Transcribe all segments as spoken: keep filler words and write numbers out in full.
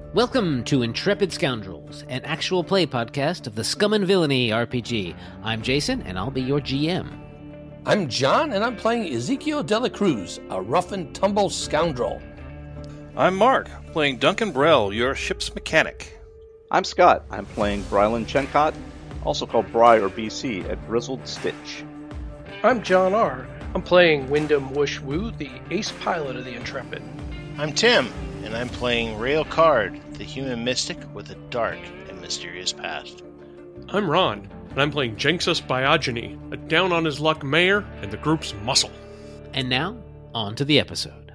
Welcome to Intrepid Scoundrels, an actual play podcast of the Scum and Villainy R P G. I'm Jason, and I'll be your G M. I'm John, and I'm playing Ezekiel de la Cruz, a rough-and-tumble scoundrel. I'm Mark, playing Duncan Brell, your ship's mechanic. I'm Scott. I'm playing Brylan Chencott, also called Bry or B C, a grizzled stitch. I'm John R. I'm playing Wyndham Wush Wu, the ace pilot of the Intrepid. I'm Tim, and I'm playing Rail Card, the human mystic with a dark and mysterious past. I'm Ron, and I'm playing Jenxus Biogeny, a down-on-his-luck mayor and the group's muscle. And now, on to the episode.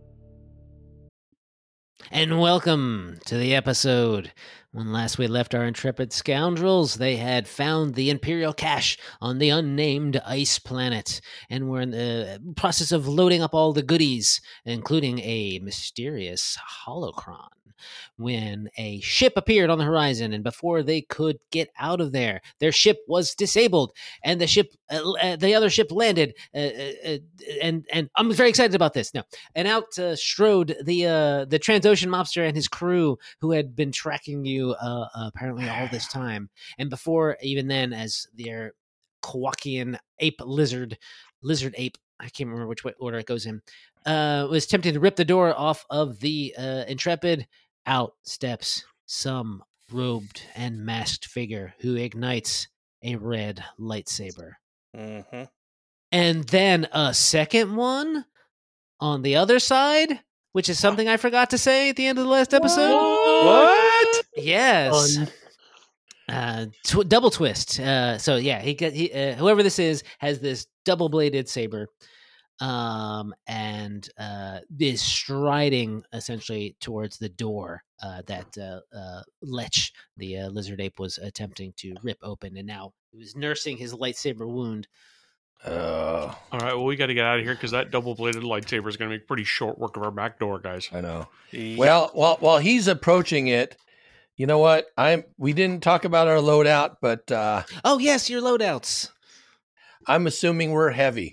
And welcome to the episode. When last we left our intrepid scoundrels, they had found the Imperial cache on the unnamed ice planet, and were in the process of loading up all the goodies, including a mysterious holocron, when a ship appeared on the horizon, and before they could get out of there, their ship was disabled, and the ship, uh, uh, the other ship landed, uh, uh, and and I'm very excited about this. No, and out uh, strode the uh, the Transocean mobster and his crew, who had been tracking you uh, apparently all this time, and before even then, as their Kowakian ape lizard, lizard ape, I can't remember which way order it goes in, uh, was attempting to rip the door off of the uh, Intrepid. Out steps some robed and masked figure who ignites a red lightsaber. Mm-hmm. And then a second one on the other side, which is something I forgot to say at the end of the last episode. What? Yes. Um, Uh, tw- double twist. Uh, so yeah, he, get, he uh, whoever this is has this double-bladed saber. Um, and uh, is striding essentially towards the door uh, that uh, uh, Lech, the uh, lizard ape, was attempting to rip open, and now he was nursing his lightsaber wound. Uh, All right, well, we got to get out of here because that double-bladed lightsaber is going to make pretty short work of our back door, guys. I know. Yeah. Well, while while he's approaching it, you know what? I'm. We didn't talk about our loadout, but uh, Oh yes, your loadouts. I'm assuming we're heavy.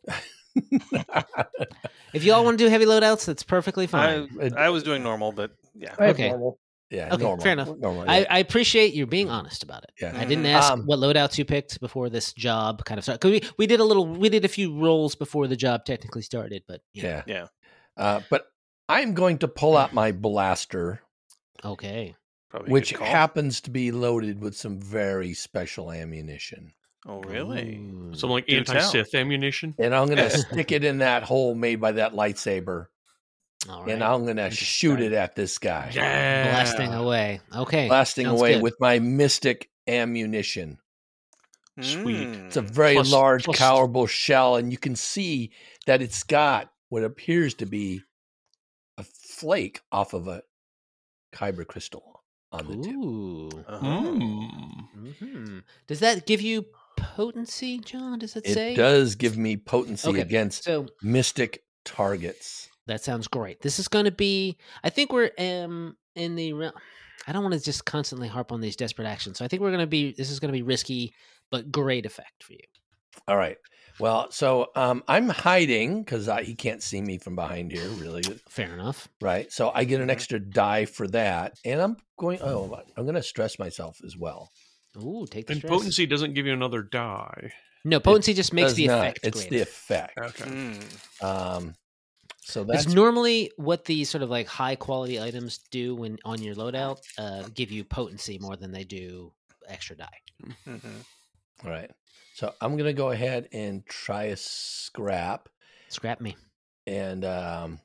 If you all want to do heavy loadouts, that's perfectly fine. I, I was doing normal, but yeah. I have Okay. normal. Yeah, Okay, normal. fair enough. Normal, I, yeah. I appreciate you being honest about it. Yeah. I didn't Mhm. ask Um, what loadouts you picked before this job kind of started. 'Cause we, we did a little, we did a few rolls before the job technically started, but you know. yeah. Yeah. Uh, but I'm going to pull out my blaster, Okay. Probably a which good call. happens to be loaded with some very special ammunition. Oh, really? Ooh. Some like Do anti-Sith ammunition. And I'm going to stick it in that hole made by that lightsaber, All right. and I'm going to shoot it at this guy, Yeah. Blasting away. Okay. blasting sounds away good. with my mystic ammunition. Sweet. Mm. It's a very Plus- large, plus- colorable shell, and you can see that it's got what appears to be a flake off of a kyber crystal on the tip. Ooh. Uh-huh. Mm. hmm Does that give you potency, John? Does it, It say? does give me potency Okay, against So mystic targets. that sounds great. This is going to be. I think we're um in the. re- I don't want to just constantly harp on these desperate actions. So I think we're going to be. This is going to be risky, but great effect for you. All right. Well, so um, I'm hiding because he can't see me from behind here, really. Fair enough. Right. So I get an Mhm. extra die for that, and I'm going. Oh, I'm going to stress myself as well. Ooh, take the And stress. potency doesn't give you another die. No, potency just makes Does the not. effect. It's greater. the effect. Okay. Mm. Um, so that's It's normally what the sort of like high quality items do when on your loadout uh, give you potency more than they do extra die. Mhm. all right. So I'm gonna go ahead and try a scrap, Scrap me. and um,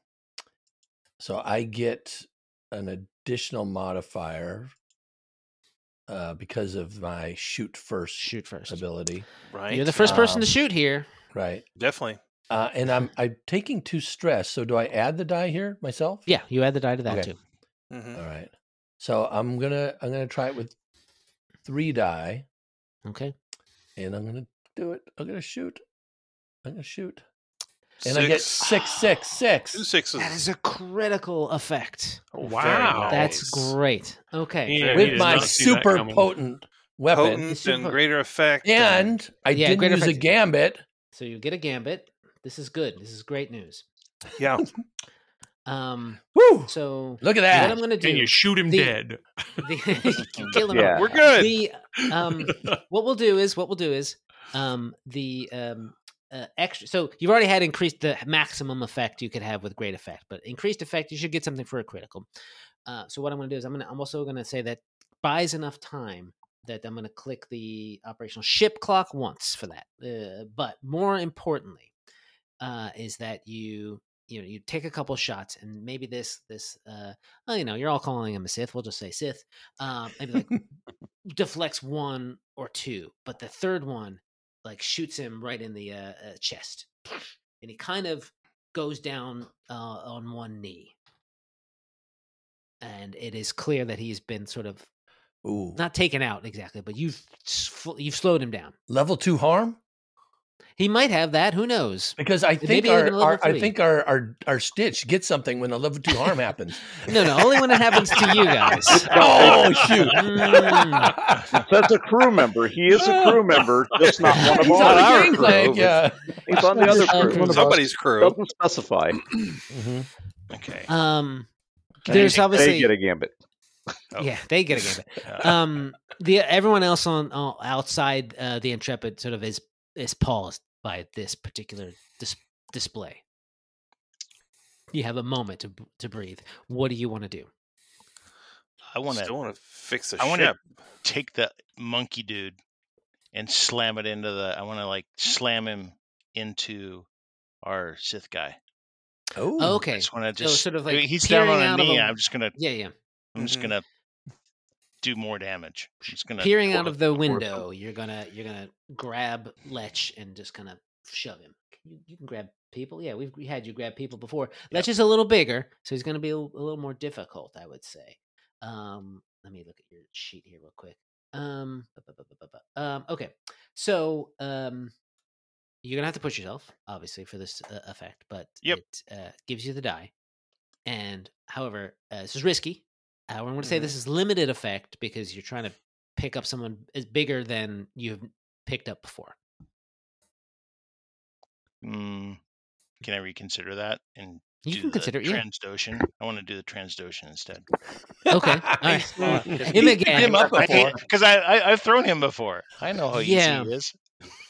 so I get an additional modifier uh, because of my shoot first Shoot first. ability. Right. You're the first person Um, to shoot here. Right. Definitely. Uh, and I'm I'm taking two stress. So do I add the die here myself? Yeah, you add the die to that Okay. too. Mhm. All right. So I'm gonna I'm gonna try it with three die, Okay. and I'm gonna do it. I'm gonna shoot. I'm gonna shoot, and I get Six. six, six, six. Two sixes. That is a critical effect. Oh, Wow. very nice. That's great. Okay. Yeah, he with did my not see that super coming. potent weapon, Potent Super- and greater effect. and I Yeah, didn't greater use a effect. gambit. So you get a gambit. This is good. This is great news. yeah. Um, Woo! so Look at that. what I'm going to do? And you shoot him the- dead. The, you kill him. Yeah. We're good. The um, what we'll do is what we'll do is um the um uh, extra. So you've already had increased the maximum effect you could have with great effect, but increased effect you should get something for a critical. Uh, so what I'm going to do is I'm going to I'm also going to say that buys enough time that I'm going to click the operational ship clock once for that. Uh, but more importantly, uh, is that you you know you take a couple shots and maybe this this uh well, you know you're all calling him a Sith. We'll just say Sith. Um, maybe like deflects one or two, but the third one like shoots him right in the uh, uh, chest, and he kind of goes down uh, on one knee, and it is clear that he's been sort of Ooh. not taken out exactly, but you've sl- you've slowed him down. Level two harm? He might have that. Who knows? Because I think Maybe our, even a level our I three. think our, our our Stitch gets something when a level two harm happens. No, no, only when it happens to you guys. Oh shoot! Mm. That's a crew member. He is a crew member, just not one of He's our on the our gang crew. plank, yeah. He's on the other Um, crew. One of us. Somebody's crew. Doesn't specify. Mhm. Okay. Um, Can there's I- obviously They get a gambit. Oh. yeah, they get a game. Uh, Um, the everyone else on uh, outside uh, the Intrepid sort of is is paused by this particular dis- display. You have a moment to to breathe. What do you want to do? I want Still to want to fix the I wanna- ship. take the monkey dude and slam it into the. I want to like slam him into our Sith guy. Oh, I Okay, just want to So just. sort of I mean, like he's down on peering a out of knee. a- I'm just gonna. yeah, yeah. I'm just Mhm. gonna do more damage. I'm just gonna Peering out twirl- of the twirl- window, you're gonna you're gonna grab Lech and just kind of shove him. You, you can grab people. Yeah, we've we had you grab people before. Lech is a little bigger, so he's gonna be a, a little more difficult, I would say. Um, let me look at your sheet here real quick. Um, bu- bu- bu- bu- bu- bu- um, okay, so um, you're gonna have to push yourself, obviously, for this uh, effect, but Yep. it uh, gives you the die. And however, uh, this is risky. However, I'm going to say this is limited effect because you're trying to pick up someone is bigger than you've picked up before. Mm, can I reconsider that and You do can the consider, yeah. Transdotion? I want to do the Transdotion instead. Okay, all right. Uh, Him he's again. picked him up before. Because I, I I've thrown him before. I know how Yeah. easy he is.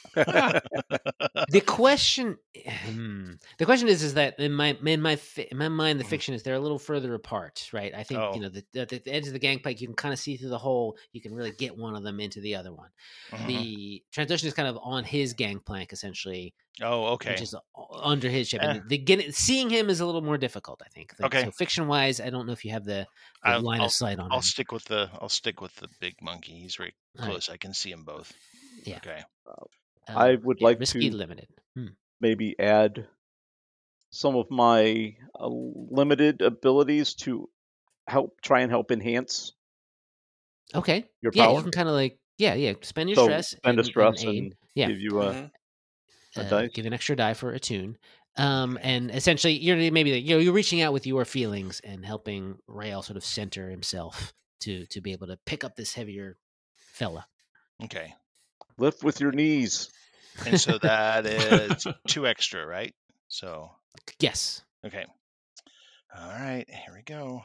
The question, hmm, the question is, is that in my in my fi- in my mind, the Mhm. fiction is they're a little further apart, right? I think Oh. you know the, the, the edge of the gangplank, you can kind of see through the hole. You can really get one of them into the other one. Mhm. The Transdotion is kind of on his gangplank, essentially, Oh, okay. which is u- under his ship. Eh. And the getting seeing him is a little more difficult, I think. Like, Okay. So fiction wise, I don't know if you have the, the I'll- line I'll- of sight on I'll him. stick with the I'll stick with the big monkey. He's very All right. close. I can see them both. Yeah. Okay. Um, I would yeah, like risky to- limited. Hmm. Maybe add some of my uh, limited abilities to help try and help enhance Okay. your Yeah, power. you can kind of like yeah, yeah. Spend your So stress. spend a and- stress and, aid. and yeah. give you a, Mhm. a uh, dice. give an extra die for attune. Um, and essentially, you're maybe like, you know you're reaching out with your feelings and helping Rael sort of center himself to to be able to pick up this heavier fella. Okay. lift with your knees. And so that is two extra, right? So Yes. okay. All right. Here we go.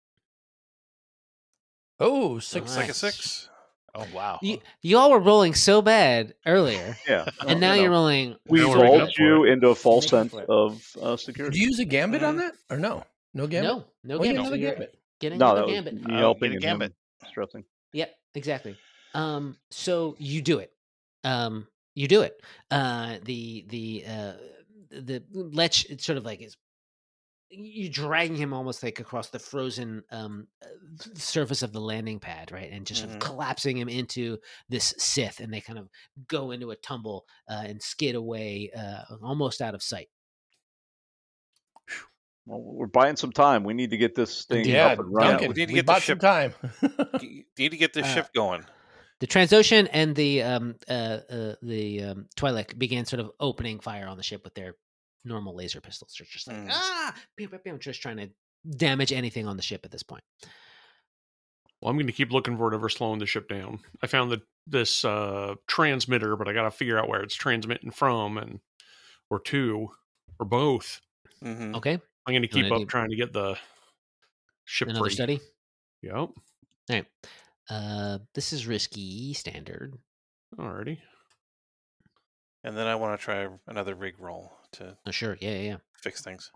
Oh, six. Looks like a Nice. six. Oh wow. You you all were rolling so bad earlier, Yeah. and now you you're know, rolling. we Now we're making up lulled for you it. into a false Making sense for it. of uh, Did security. you use a gambit on that or no? No gambit. No, no Oh, you gambit. got So another you're gambit. getting No, another that was gambit. me Oh, helping get a and gambit. him stressing. Yep, exactly. Um, so you do it. Um, you do it. Uh, the the uh, the Lech, it's sort of like is you dragging him almost like across the frozen um uh, surface of the landing pad, right, and just sort Mhm. of collapsing him into this Sith, and they kind of go into a tumble uh, and skid away, uh, almost out of sight. Well, we're buying some time. We need to get this thing Yeah, up and running. Duncan, We need to we get the bought ship- some time. You need to get this Uh, ship going. The Transocean and the um uh, uh the um, Twi'lek began sort of opening fire on the ship with their normal laser pistols. They're just like Mm. ah, pew, pew, pew, just trying to damage anything on the ship at this point. Well, I'm going to keep looking for whatever's slowing the ship down. I found the, this uh, transmitter, but I got to figure out where it's transmitting from, and or to, or both. Mhm. Okay, I'm going to keep wanna up do trying to get the ship another free. study? Yep. All right. Uh, this is risky standard. Alrighty. And then I want to try another rig roll to Oh, sure. Yeah, yeah, yeah. fix things.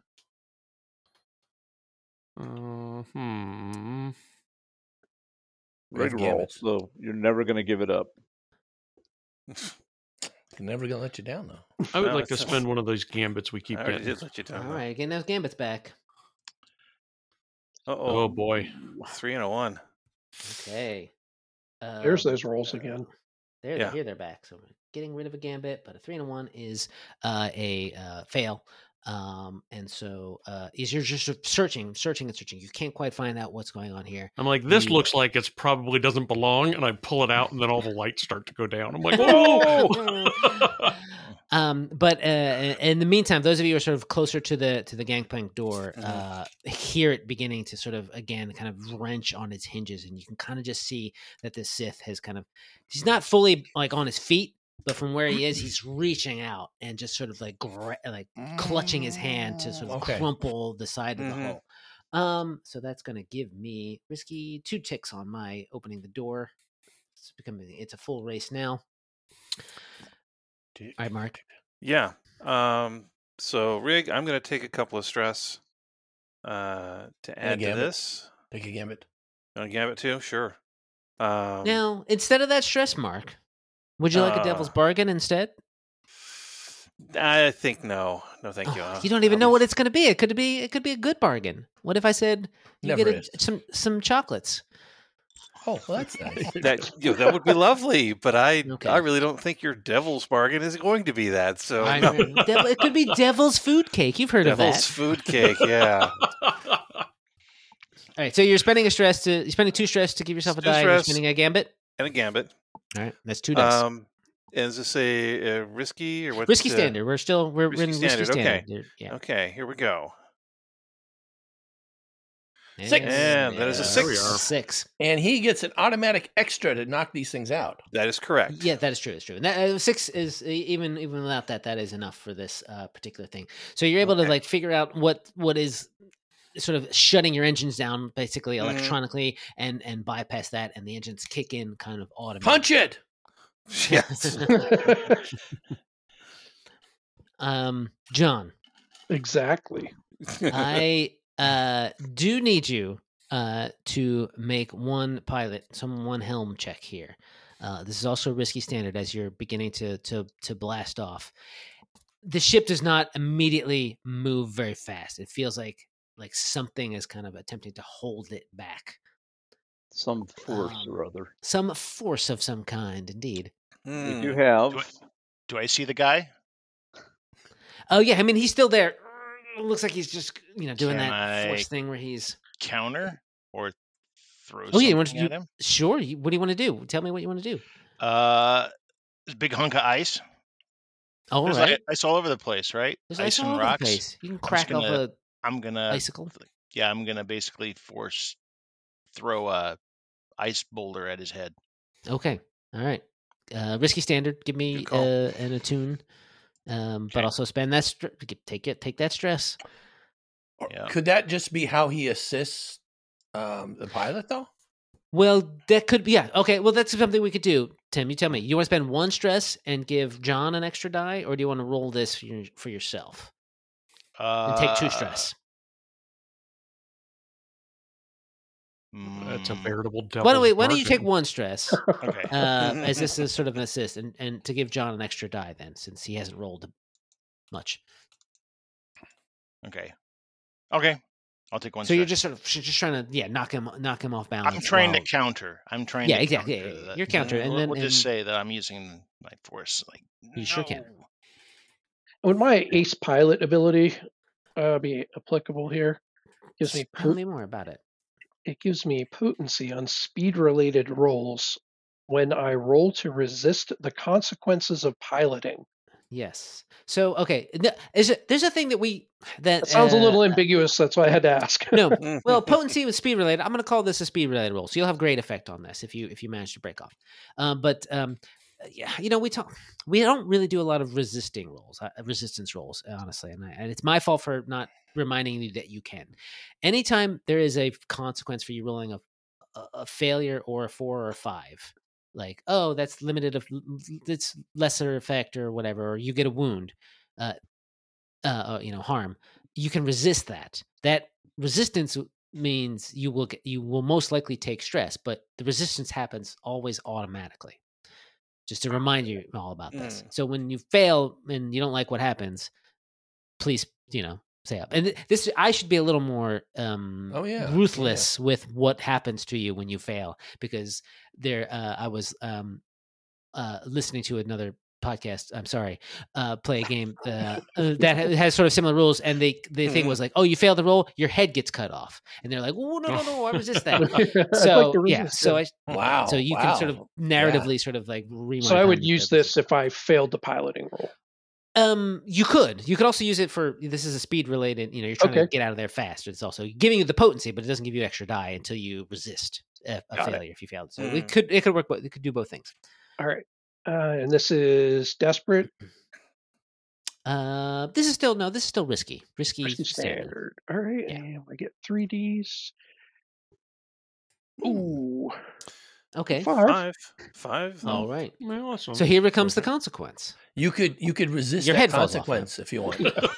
Uh, hmm. Rig Red roll, gambits. so you're never going to give it up. I'm never gonna let you down though. I would No, like to it's- spend one of those gambits we keep I already getting. did let you down. All right, getting those gambits back. Uh Oh oh. boy. Three and a one. Okay. Uh, There's those rolls again. There, Yeah. here they're back. So we're getting rid of a gambit, but a three and a one is uh, a uh, fail. Um, and so uh, is you're just searching, searching, and searching. You can't quite find out what's going on here. I'm like, this You- looks like it's probably doesn't belong, and I pull it out, and then all the lights start to go down. I'm like, whoa! Um, but uh, in the meantime, those of you who are sort of closer to the to the gangplank door Mhm. uh, hear it beginning to sort of again kind of wrench on its hinges, and you can kind of just see that the Sith has kind of he's not fully like on his feet, but from where he is, he's reaching out and just sort of like gra- like clutching his hand to sort of Okay. crumple the side of Mhm. the hole. Um, so that's going to give me risky two ticks on my opening the door. It's becoming it's a full race now. All right, Mark. Yeah. Um. So rig, I'm going to take a couple of stress uh, to add to gambit. this. Take a gambit. On gambit too, sure. Um, Now, instead of that stress mark, would you like a devil's Uh, bargain instead? I think no, no, thank you. Oh, I'll- you don't even I'll know be- what it's going to be. It could be. It could be a good bargain. What if I said you Never get a, is. some some chocolates? Oh, well, that's nice. that. You know, that would be lovely, but I, Okay. I really don't think your devil's bargain is going to be that. So I no. know. Devil, it could be devil's food cake. You've heard devil's of that. food cake. Yeah. All right. So you're spending a stress to you're spending two stress to give yourself a Two die. and You're stress. spending a gambit. And a gambit. All right. That's two dice. Um, is this a, a risky or what? risky standard. We're still we're, we're risky in risky standard, okay. standard. There- Yeah. Okay, here we go. Six. And that is a Yeah. six. There we are. Six. And he gets an automatic extra to knock these things out. That is correct. Yeah, that is true. It's true. And that, uh, six is e- even even without that, that is enough for this uh, particular thing. So you're able to Okay. like figure out what what is sort of shutting your engines down basically Mhm. electronically and and bypass that, and the engines kick in kind of automatically. Punch it. Yes. um, John, Exactly. I uh, do need you uh, to make one pilot, some one helm check here. Uh, this is also a risky standard as you're beginning to to to blast off. The ship does not immediately move very fast. It feels like like something is kind of attempting to hold it back. Some force Um, or other. Some force of some kind, indeed. We Hmm. do have. Do I, do I see the guy? Oh yeah, I mean he's still there. It looks like he's just you know doing Can that force I- thing where he's Counter or throw Oh, yeah, you something want to at do- him? sure. you- What do you want to do? Tell me what you want to do. Uh, there's a big hunk of ice. All There's right. like ice all over the place, right? There's ice ice all and over the rocks. place. You can just crack off gonna- a I'm gonna, icicle. yeah, I'm gonna basically force throw a ice boulder at his head. Okay. All right. Uh, risky standard. Give me Good call. uh, an attune, um, but Okay. also spend that. Str- take it. Take that stress. Or Yeah. Could that just be how he assists um, the pilot, though? Well, that could be. Yeah. Okay. Well, that's something we could do. Tim, you tell me. You want to spend one stress and give John an extra die, or do you want to roll this for, your, for yourself and take two Uh, stress? That's a mm, veritable devil. Why don't we? Why don't you take one stress Okay. uh, as this is sort of an assist, and, and to give John an extra die then, since he hasn't rolled much. Okay. Okay. I'll take one. So you're stress. just sort of just trying to yeah knock him knock him off balance. I'm trying while- to counter. I'm trying Yeah, to exactly. counter Yeah, yeah, the- you're counter, and we'll, then- we'll just and- say that I'm using my force. Like You sure can. no. Would my ace pilot ability uh, be applicable here? Gives me Tell po- me more about it. it gives me potency on speed related rolls when I roll to resist the consequences of piloting. Yes. So okay, th- is it, there's a thing that we that That sounds a little uh, ambiguous. That's why I had to ask. no. Well, potency with speed related. I'm going to call this a speed related roll. So you'll have great effect on this if you if you manage to break off. Um, but um, yeah, you know, we talk, we don't really do a lot of resisting rolls, uh, resistance rolls, honestly, and, I, and it's my fault for not reminding you that you can. Anytime there is a consequence for you rolling a, a, a failure or a four or a five, like, oh, that's limited of it's lesser effect or whatever, or you get a wound, uh, uh, you know, harm, you can resist that. That resistance means you will get, you will most likely take stress, but the resistance happens always automatically. Just to remind you all about this. Mm. So when you fail and you don't like what happens, please, you know, say up. And this, I should be a little more um, Oh, yeah. ruthless with what happens to you when you fail, because there, uh, I was um, uh, listening to another podcast. I'm sorry, uh, play a game uh, uh, that ha- has sort of similar rules, and they the thing was like, oh, you failed the roll, your head gets cut off, and they're like, oh no no no, I resist that. I'd So like to yeah, resist so it. I, Wow. so you wow. can sort of narratively sort of like rewind. So I would time use the- this if I failed the piloting roll. Um, you could. You could also use it for this is a speed related. You know, you're trying Okay. to get out of there fast. It's also giving you the potency, but it doesn't give you extra die until you resist a, a Got it. failure if you failed. So Mm. it could it could work. Both, it could do both things. All right. Uh, and this is desperate, Uh, this is still no. This is still risky. Risky, risky standard. standard. All right. Yeah. And I get three Ds. Ooh. Okay. Five. Five. Five. All right. Well, awesome. So here comes the consequence. You could you could resist Your that head falls off consequence if you want.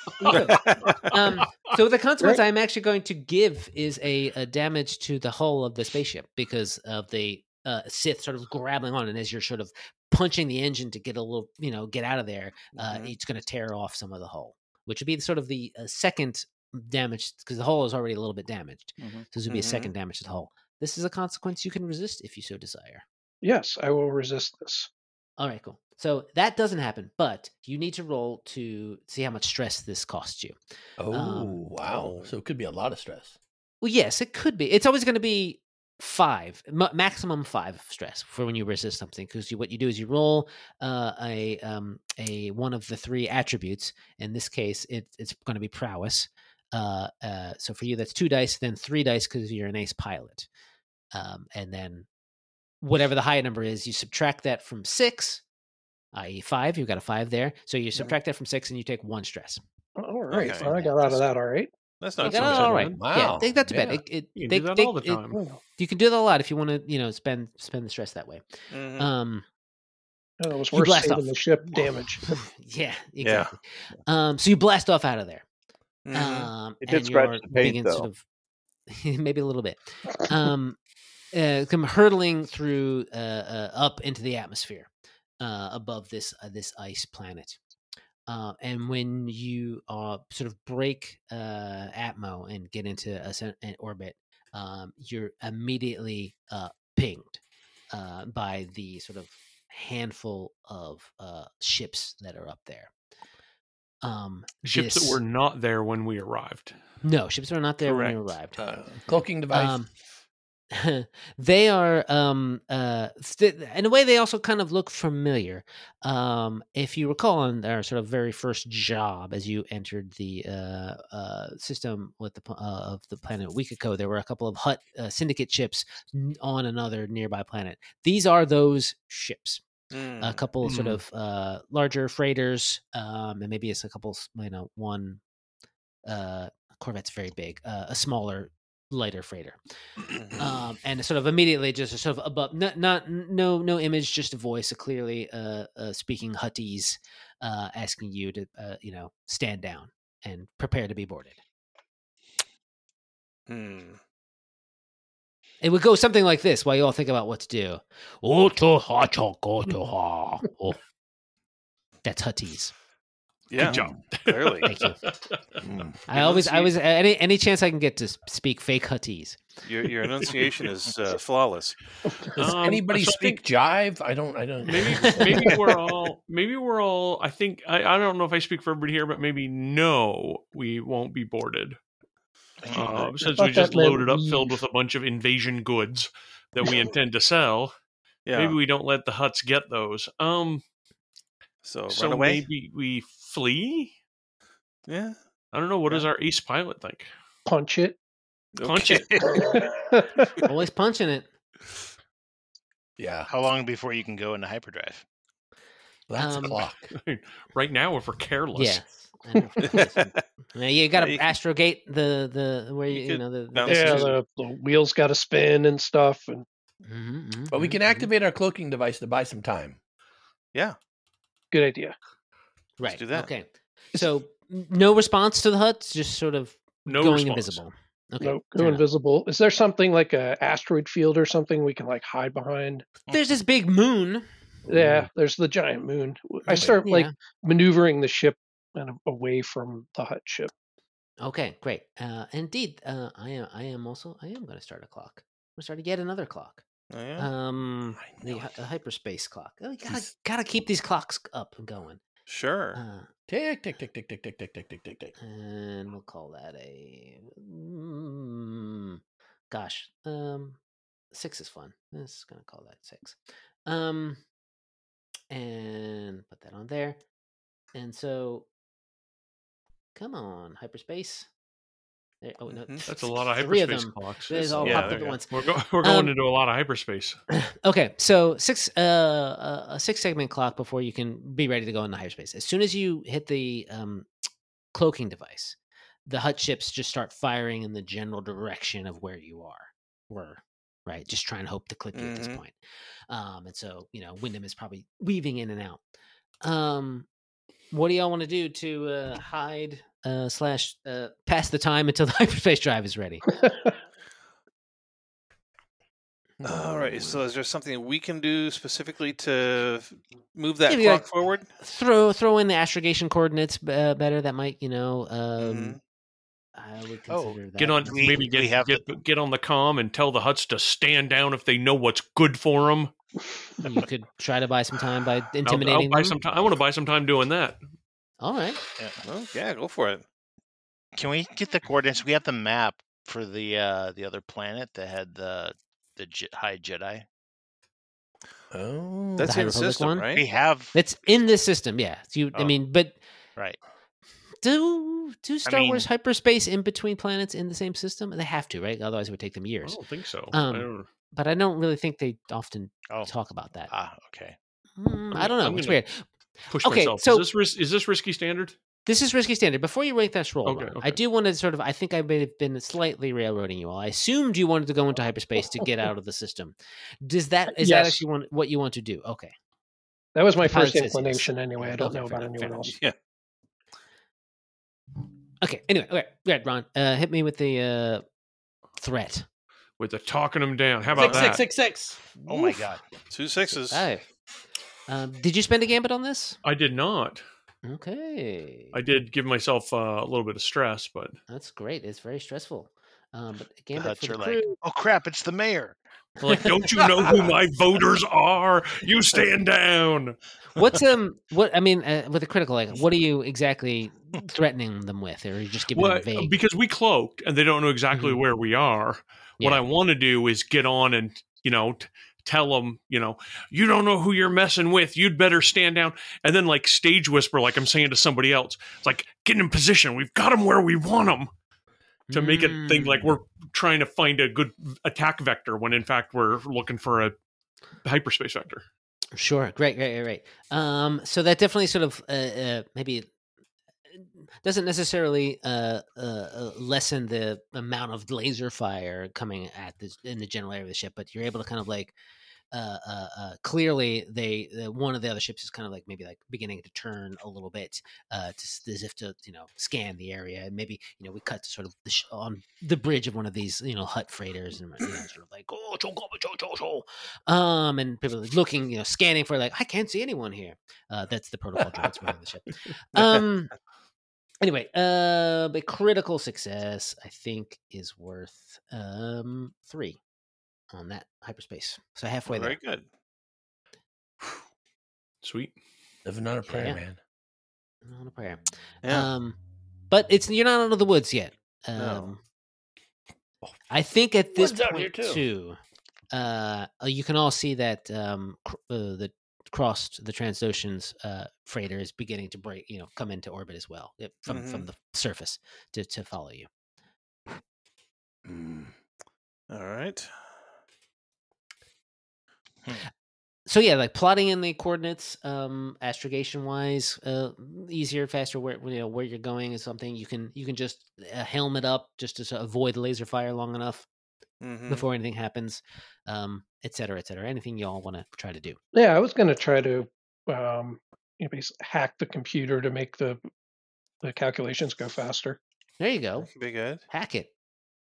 Um, so the consequence I'm actually going to give is a, a damage to the hull of the spaceship because of the uh, Sith sort of grabbing on, and as you're sort of punching the engine to get a little, you know, get out of there, uh, Mhm. it's going to tear off some of the hull, which would be sort of the uh, second damage because the hull is already a little bit damaged. Mhm. So this would be Mhm. a second damage to the hull. This is a consequence you can resist if you so desire. Yes, I will resist this. All right, cool. So that doesn't happen, but you need to roll to see how much stress this costs you. Oh Um, wow! oh. So it could be a lot of stress. Well, yes, it could be. It's always going to be five, m- maximum five stress for when you resist something. Because you, what you do is you roll uh, a um, a one of the three attributes. In this case, it, it's going to be prowess. Uh, uh, so for you, that's two dice, then three dice because you're an ace pilot, um, and then whatever the high number is, you subtract that from six, that is, five. You've got a five there, so you subtract that from six, and you take one stress. All right. Okay. Well, I got out of that all right. That's You not got too it bad. all right. Wow. Yeah, think that's Yeah. bad. It, it, You can they, do that they- all the it- time. Oh, you can do that a lot if you want to, you know, spend spend the stress that way. Mhm. Um, no, it was You worth blast saving off. the ship damage. yeah, exactly. Um, so you blast off out of there. Mhm. Um, It did and scratch your the paint, begin though. sort of maybe a little bit. Um, uh, come hurtling through uh, uh, up into the atmosphere uh, above this uh, this ice planet. Uh, and when you uh, sort of break uh, Atmo and get into a, cen- an orbit, um, you're immediately uh, pinged uh, by the sort of handful of uh, ships that are up there. Um, Ships this- that were not there when we arrived. no ships are not there when you Correct. arrived. Uh, cloaking device. Um, they are um uh st- in a way they also kind of look familiar. Um if you recall on our sort of very first job as you entered the uh uh system with the pl- uh, of the planet a week ago, there were a couple of hut uh, syndicate ships n- on another nearby planet. These are those ships, a Mm. couple sort Mm. of uh larger freighters, um and maybe it's a couple, you know, one uh Corvette's very big, uh, a smaller lighter freighter. Mhm. Um, and sort of immediately just sort of above, not, not no no image, just a voice, a clearly uh, uh, speaking Huttese, uh, asking you to uh, you know, stand down and prepare to be boarded. Hmm. It would go something like this while you all think about what to do. Oh, that's Huttese. Yeah. Good job. Clearly. Thank you. Mm. I always, I Enunciate- was any any chance I can get to speak fake Huttese. Your your enunciation is uh, flawless. Does Um, anybody so I speak think jive? I don't. I don't. Maybe maybe we're all maybe we're all. I think I, I don't know if I speak for everybody here, but maybe no, we won't be boarded. Uh, since thought we just that meant loaded up, filled leave. with a bunch of invasion goods that we intend to sell. Yeah. Maybe we don't let the Huts get those. Um, so so run away. maybe we flee. Yeah. I don't know. What does our ace pilot think? Punch it. Punch it. Always punching it. Yeah. How long before you can go into hyperdrive? That's Um, a clock. Right now, if we're careless. Yes. And now you got to Yeah, you can- astrogate the the where you, you you could know the, the bounce Yeah, to- vessels. the, the wheels got to spin and stuff. And Mhm, mhm, But we mhm, can mhm. activate our cloaking device to buy some time. Yeah. good idea. Right. do that. Okay. So n- no response to the huts, just sort of No going response. invisible. Okay. No, fair go enough. invisible. Is there something like a asteroid field or something we can like hide behind? There's this big moon. Yeah, there's the giant moon. I Okay, start like yeah. maneuvering the ship kind of away from the hut ship. Okay, great. Uh, indeed, uh, I am. I am also. I am going to start a clock. I'm going to start yet another clock. Oh, yeah. Um, I the know hy- it. a hyperspace clock. Oh, you gotta He's- gotta keep these clocks up and going. Sure. Uh, Tick, tick, tick, tick, tick, tick, tick, tick, tick, tick, tick. and we'll call that a. Mm, gosh, um, six is fun. Let's gonna call that six. Um, and put that on there. And so, come on, hyperspace. There, oh no, Mhm. That's a lot of three of hyperspace them. clocks. There's all Yeah, popped there up you at go. once. We're, go- we're going Um, into a lot of hyperspace. Okay, so six uh, uh, a six segment clock before you can be ready to go into hyperspace. As soon as you hit the um, cloaking device, the hut ships just start firing in the general direction of where you are. Were right, just trying to hope to clip you at this Mhm. point. Um, and so you know, Wyndham is probably weaving in and out. Um, what do y'all want to do to uh, hide uh, slash uh, pass the time until the hyperspace drive is ready? All right. So, is there something we can do specifically to f- move that Maybe, clock like, forward? throw throw in the astrogation coordinates uh, better. That might you know. Um, Mhm. I would Oh, consider that. Get on, We- maybe we get have get, get on the comm and tell the huts to stand down if they know what's good for them. You could try to buy some time by I'll, I'll intimidating buy them. some time. I want to buy some time doing that. All right. Well, yeah, go for it. Can we get the coordinates? We have the map for the uh the other planet that had the the Je- High Jedi. Oh, That's High in Republic system, one? right? We have It's in this system, yeah. So you, I Oh. mean, but right. do do Star mean- Wars hyperspace in between planets in the same system? They have to, right? Otherwise, it would take them I years. don't think so. Um, I don't, But I don't really think they often Oh, talk about that. ah, okay. Mm, I I'm don't know. gonna- It's weird. push Okay, myself. so- is this ris- is this risky standard? This is risky standard. Before you rate that roll, Okay, Ron, okay. I do want to sort of. I think I may have been slightly railroading you all. I assumed you wanted to go into hyperspace to get out of the system. Does that is that Yes. actually one, what you want to do? Okay. That was my The pilot first says yes. inclination anyway. I don't Okay, know fair about enough, fair anyone enough. else. Yeah. Okay. Anyway, okay. Good, Ron. Uh, hit me with the uh, threat. With the talking them down. How about six, that? six, six, six. Oh my god. Two sixes. Five. Um, did you spend a gambit on this? I did not. Okay. I did give myself uh, a little bit of stress, but That's great. It's very stressful. Um, but a The gambit huts for the are like, crew. oh crap, it's the mayor. like, don't you know who my voters are? You stand down. What's um what I mean uh, with a critical, like what are you exactly threatening them with, or are you just giving Well, them vague? because we cloaked and they don't know exactly Mhm. where we are. What Yeah. I want to do is get on and, you know, t- tell them, you know, you don't know who you're messing with. You'd better stand down. And then like stage whisper, like I'm saying to somebody else. It's like, get in position. We've got them where we want them. To make it think like Mm. we're trying to find a good attack vector when in fact we're looking for a hyperspace vector. Sure, great, great, great, great. Um, so that definitely sort of uh, uh, maybe doesn't necessarily uh, uh, uh, lessen the amount of laser fire coming at this in the general area of the ship, but you're able to kind of like uh, uh, uh, clearly they the, one of the other ships is kind of like maybe like beginning to turn a little bit uh, to, s- as if to you know scan the area. And maybe you know we cut to sort of the sh- on the bridge of one of these you know hut freighters and you know, sort of like oh cho, cho, cho, cho, cho. um and people are looking you know scanning for like I can't see anyone here. Uh, that's the protocol transfer of the ship. Um. Anyway, uh, but critical success I think is worth um three on that hyperspace. So halfway Very there. good. Sweet. Living on a prayer, Yeah. man. On a prayer. Yeah. Um, but it's you're not out of the woods yet. No. Um, I think at this Woods out here, point too. too, uh, you can all see that um, cr- uh, the crossed the Transocean's uh, freighter is beginning to break, you know, come into orbit as well uh, from from Mhm. the surface to to follow you. Mm. All right. so yeah, like plotting in the coordinates, um, astrogation wise, uh, easier, faster. Where you know where you're going is something you can you can just uh, helmet up just to sort of avoid laser fire long enough Mhm. before anything happens, um, et cetera, et cetera. Anything y'all want to try to do? Yeah, I was going to try to um, you know, bas- hack the computer to make the the calculations go faster. There you go. That could be good. Hack it.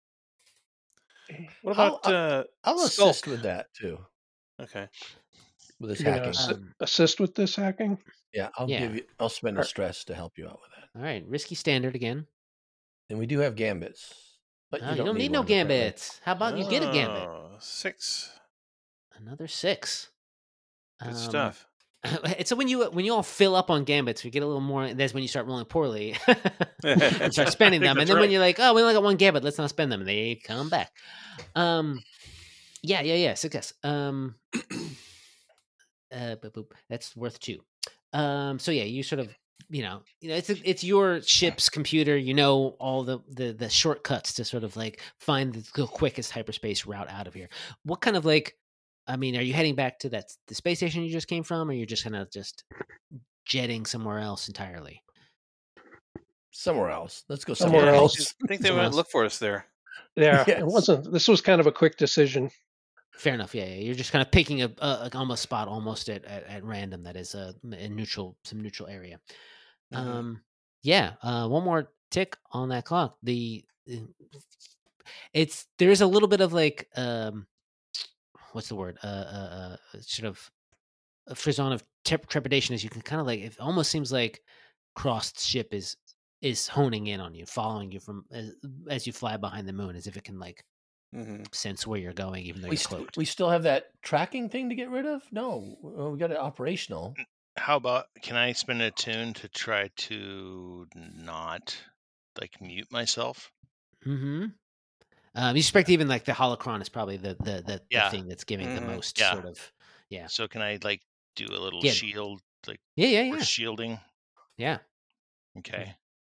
What I'll- about uh, I'll Skulk? assist with that too, Okay. with this You're going hacking. to Um, assist with this hacking? yeah, I'll yeah. give you. I'll spend a Are- stress to help you out with that. All right, risky standard again. And we do have gambits, but Oh, you don't, need, no one, apparently. gambits. How about you get a gambit? Oh, six. Another six. Good Um, stuff. It's so when you when you all fill up on gambits, you get a little more. That's when you start rolling poorly and start spending I think them. And that's then when right. you're like, oh, we only got one gambit, let's not spend them. And they come back. Um, yeah, yeah, yeah. Success. Um, uh, boop, boop. That's worth two. Um, so yeah, you sort of, you know, you know, it's a, it's your ship's computer. You know all the, the the shortcuts to sort of like find the quickest hyperspace route out of here. What kind of like, I mean, are you heading back to that the space station you just came from, or you're just kind of just jetting somewhere else entirely? Somewhere else. Let's go Somewhere somewhere, Yeah, I else. else. think they Somewhere might else. look for us there. Yeah, Yes. it wasn't. This was kind of a quick decision. Fair enough. Yeah, yeah. You're just kind of picking a, a, a almost spot almost at, at, at random. That is a, a neutral, some neutral area. Mhm. Um, yeah. Uh, one more tick on that clock. The it's there's a little bit of like um, what's the word? Uh, uh, uh sort of a frisson of tep- trepidation as you can kind of like. It almost seems like Crossed ship is is honing in on you, following you from as, as you fly behind the moon, as if it can like Mhm. sense where you're going, even though We, you're st- cloaked. we still have that tracking thing to get rid of? No, well, we got it operational. How about can I spend a tune to try to not like mute myself? Mm-hmm. Um, you suspect even like the holocron is probably the the the, Yeah. the thing that's giving the Mhm. most Yeah. sort of yeah So can I like do a little Yeah. shield, like yeah yeah or yeah shielding? yeah. Okay.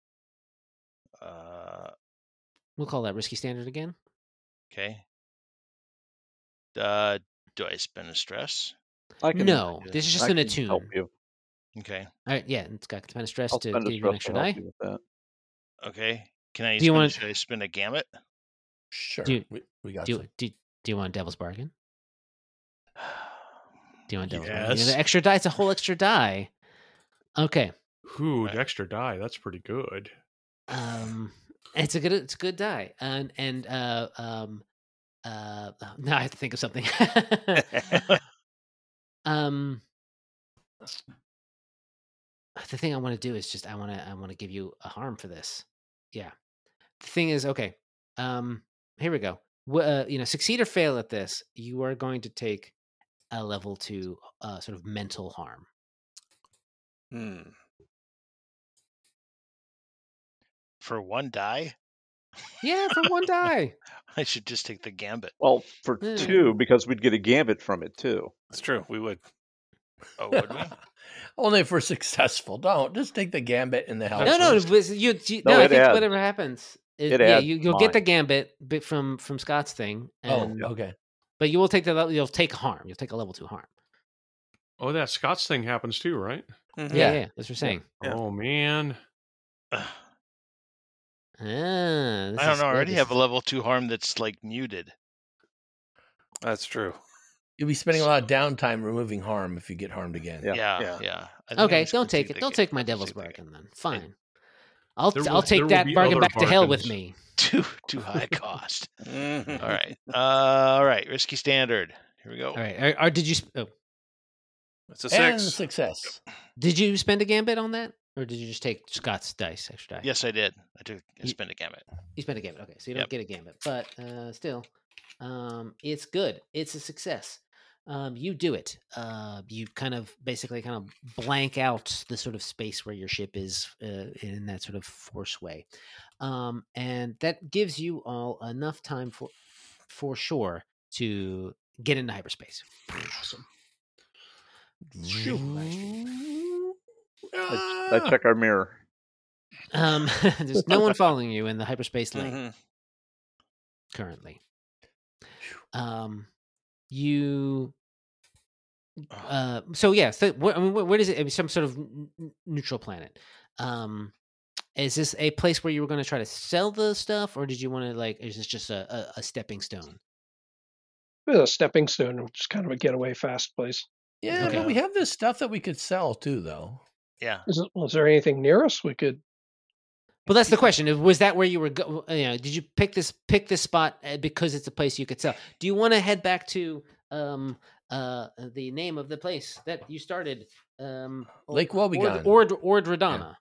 Uh, We'll call that risky standard again. okay. Uh, do I spend a stress? I can. No, do this is that. just I an can attune. help you. Okay. All right, yeah, it's got kind of stress I'll to spend a give you an stress extra to help die. you with that. Okay. Can I Do you spend? want- Should I spend a gamut? Sure. Do you- we, we got Do some. you, do, do you want Devil's Bargain? Do you want Devil's Bargain? Yes. The extra die, it's a whole extra die. Okay. Ooh, Right. the extra die. That's pretty good. Um, it's a good it's a good die, and and uh um uh now I have to think of something. um, the thing I want to do is just I want to I want to give you a harm for this. Yeah. The thing is, okay. Um, here we go. Wh- Uh, you know, succeed or fail at this, you are going to take a level two uh, sort of mental harm. Hmm. For one die, Yeah, for one die. I should just take the gambit. Well, for Yeah. two, because we'd get a gambit from it too. That's true. We would. Oh, would we? Only if we're successful. Don't just take the gambit and the health. No, no, first. it was- you, you, No, no. I it think adds. whatever happens, is, It yeah, adds you, you'll get mine. the gambit bit from from Scott's thing, Oh, and, okay. but you will take the level- you'll take harm. You'll take a level two harm. Oh, that Scott's thing happens too, right? Mhm. Yeah, Yeah. yeah, yeah, that's what we're saying. Yeah. Oh man. Ugh, Ah, this I don't is know. I good, already this have a is- level two harm that's like muted. That's true. You'll be spending a lot of downtime removing harm if you get harmed again. Yeah. Yeah, yeah. yeah. I think I'm Okay, just don't gonna take it. the Don't ga- take my I'll just devil's take the ga- bargain then. Fine. I'll There I'll will- take there will that be bargain other back to hell with bargains. me. Too too high cost. Mhm. All right. Uh, all right. Risky standard. Here we go. All right. Are, are, did you sp- oh, It's a And six. success. did you spend a gambit on that, or did you just take Scott's dice extra die? Yes, I did. I took I You- spent a gamut. You spent a gambit. Okay, so you don't Yep. get a gambit, but uh, still, um, it's good. It's a success. Um, you do it. Uh, you kind of basically kind of blank out the sort of space where your ship is uh, in that sort of force way, um, and that gives you all enough time for for sure to get into hyperspace. Awesome. I, I check our mirror. Um, there's no one following you in the hyperspace lane Mhm. currently. Um, you uh, so yeah, so where, I mean, where, where does it? I mean, some sort of n- n- neutral planet. Um, is this a place where you were going to try to sell the stuff, or did you want to like? Is this just a, a, a stepping stone? It was a stepping stone, just kind of a getaway fast place. Yeah, Okay. but we have this stuff that we could sell too, though. Yeah. Is, it, was there anything near us we could? Well, that's the question. Was that where you were? Go- you know, did you pick this pick this spot uh, because it's a place you could sell? Do you want to head back to um uh the name of the place that you started? Um, Lake Ord Wobegon. Ord Ord Radana.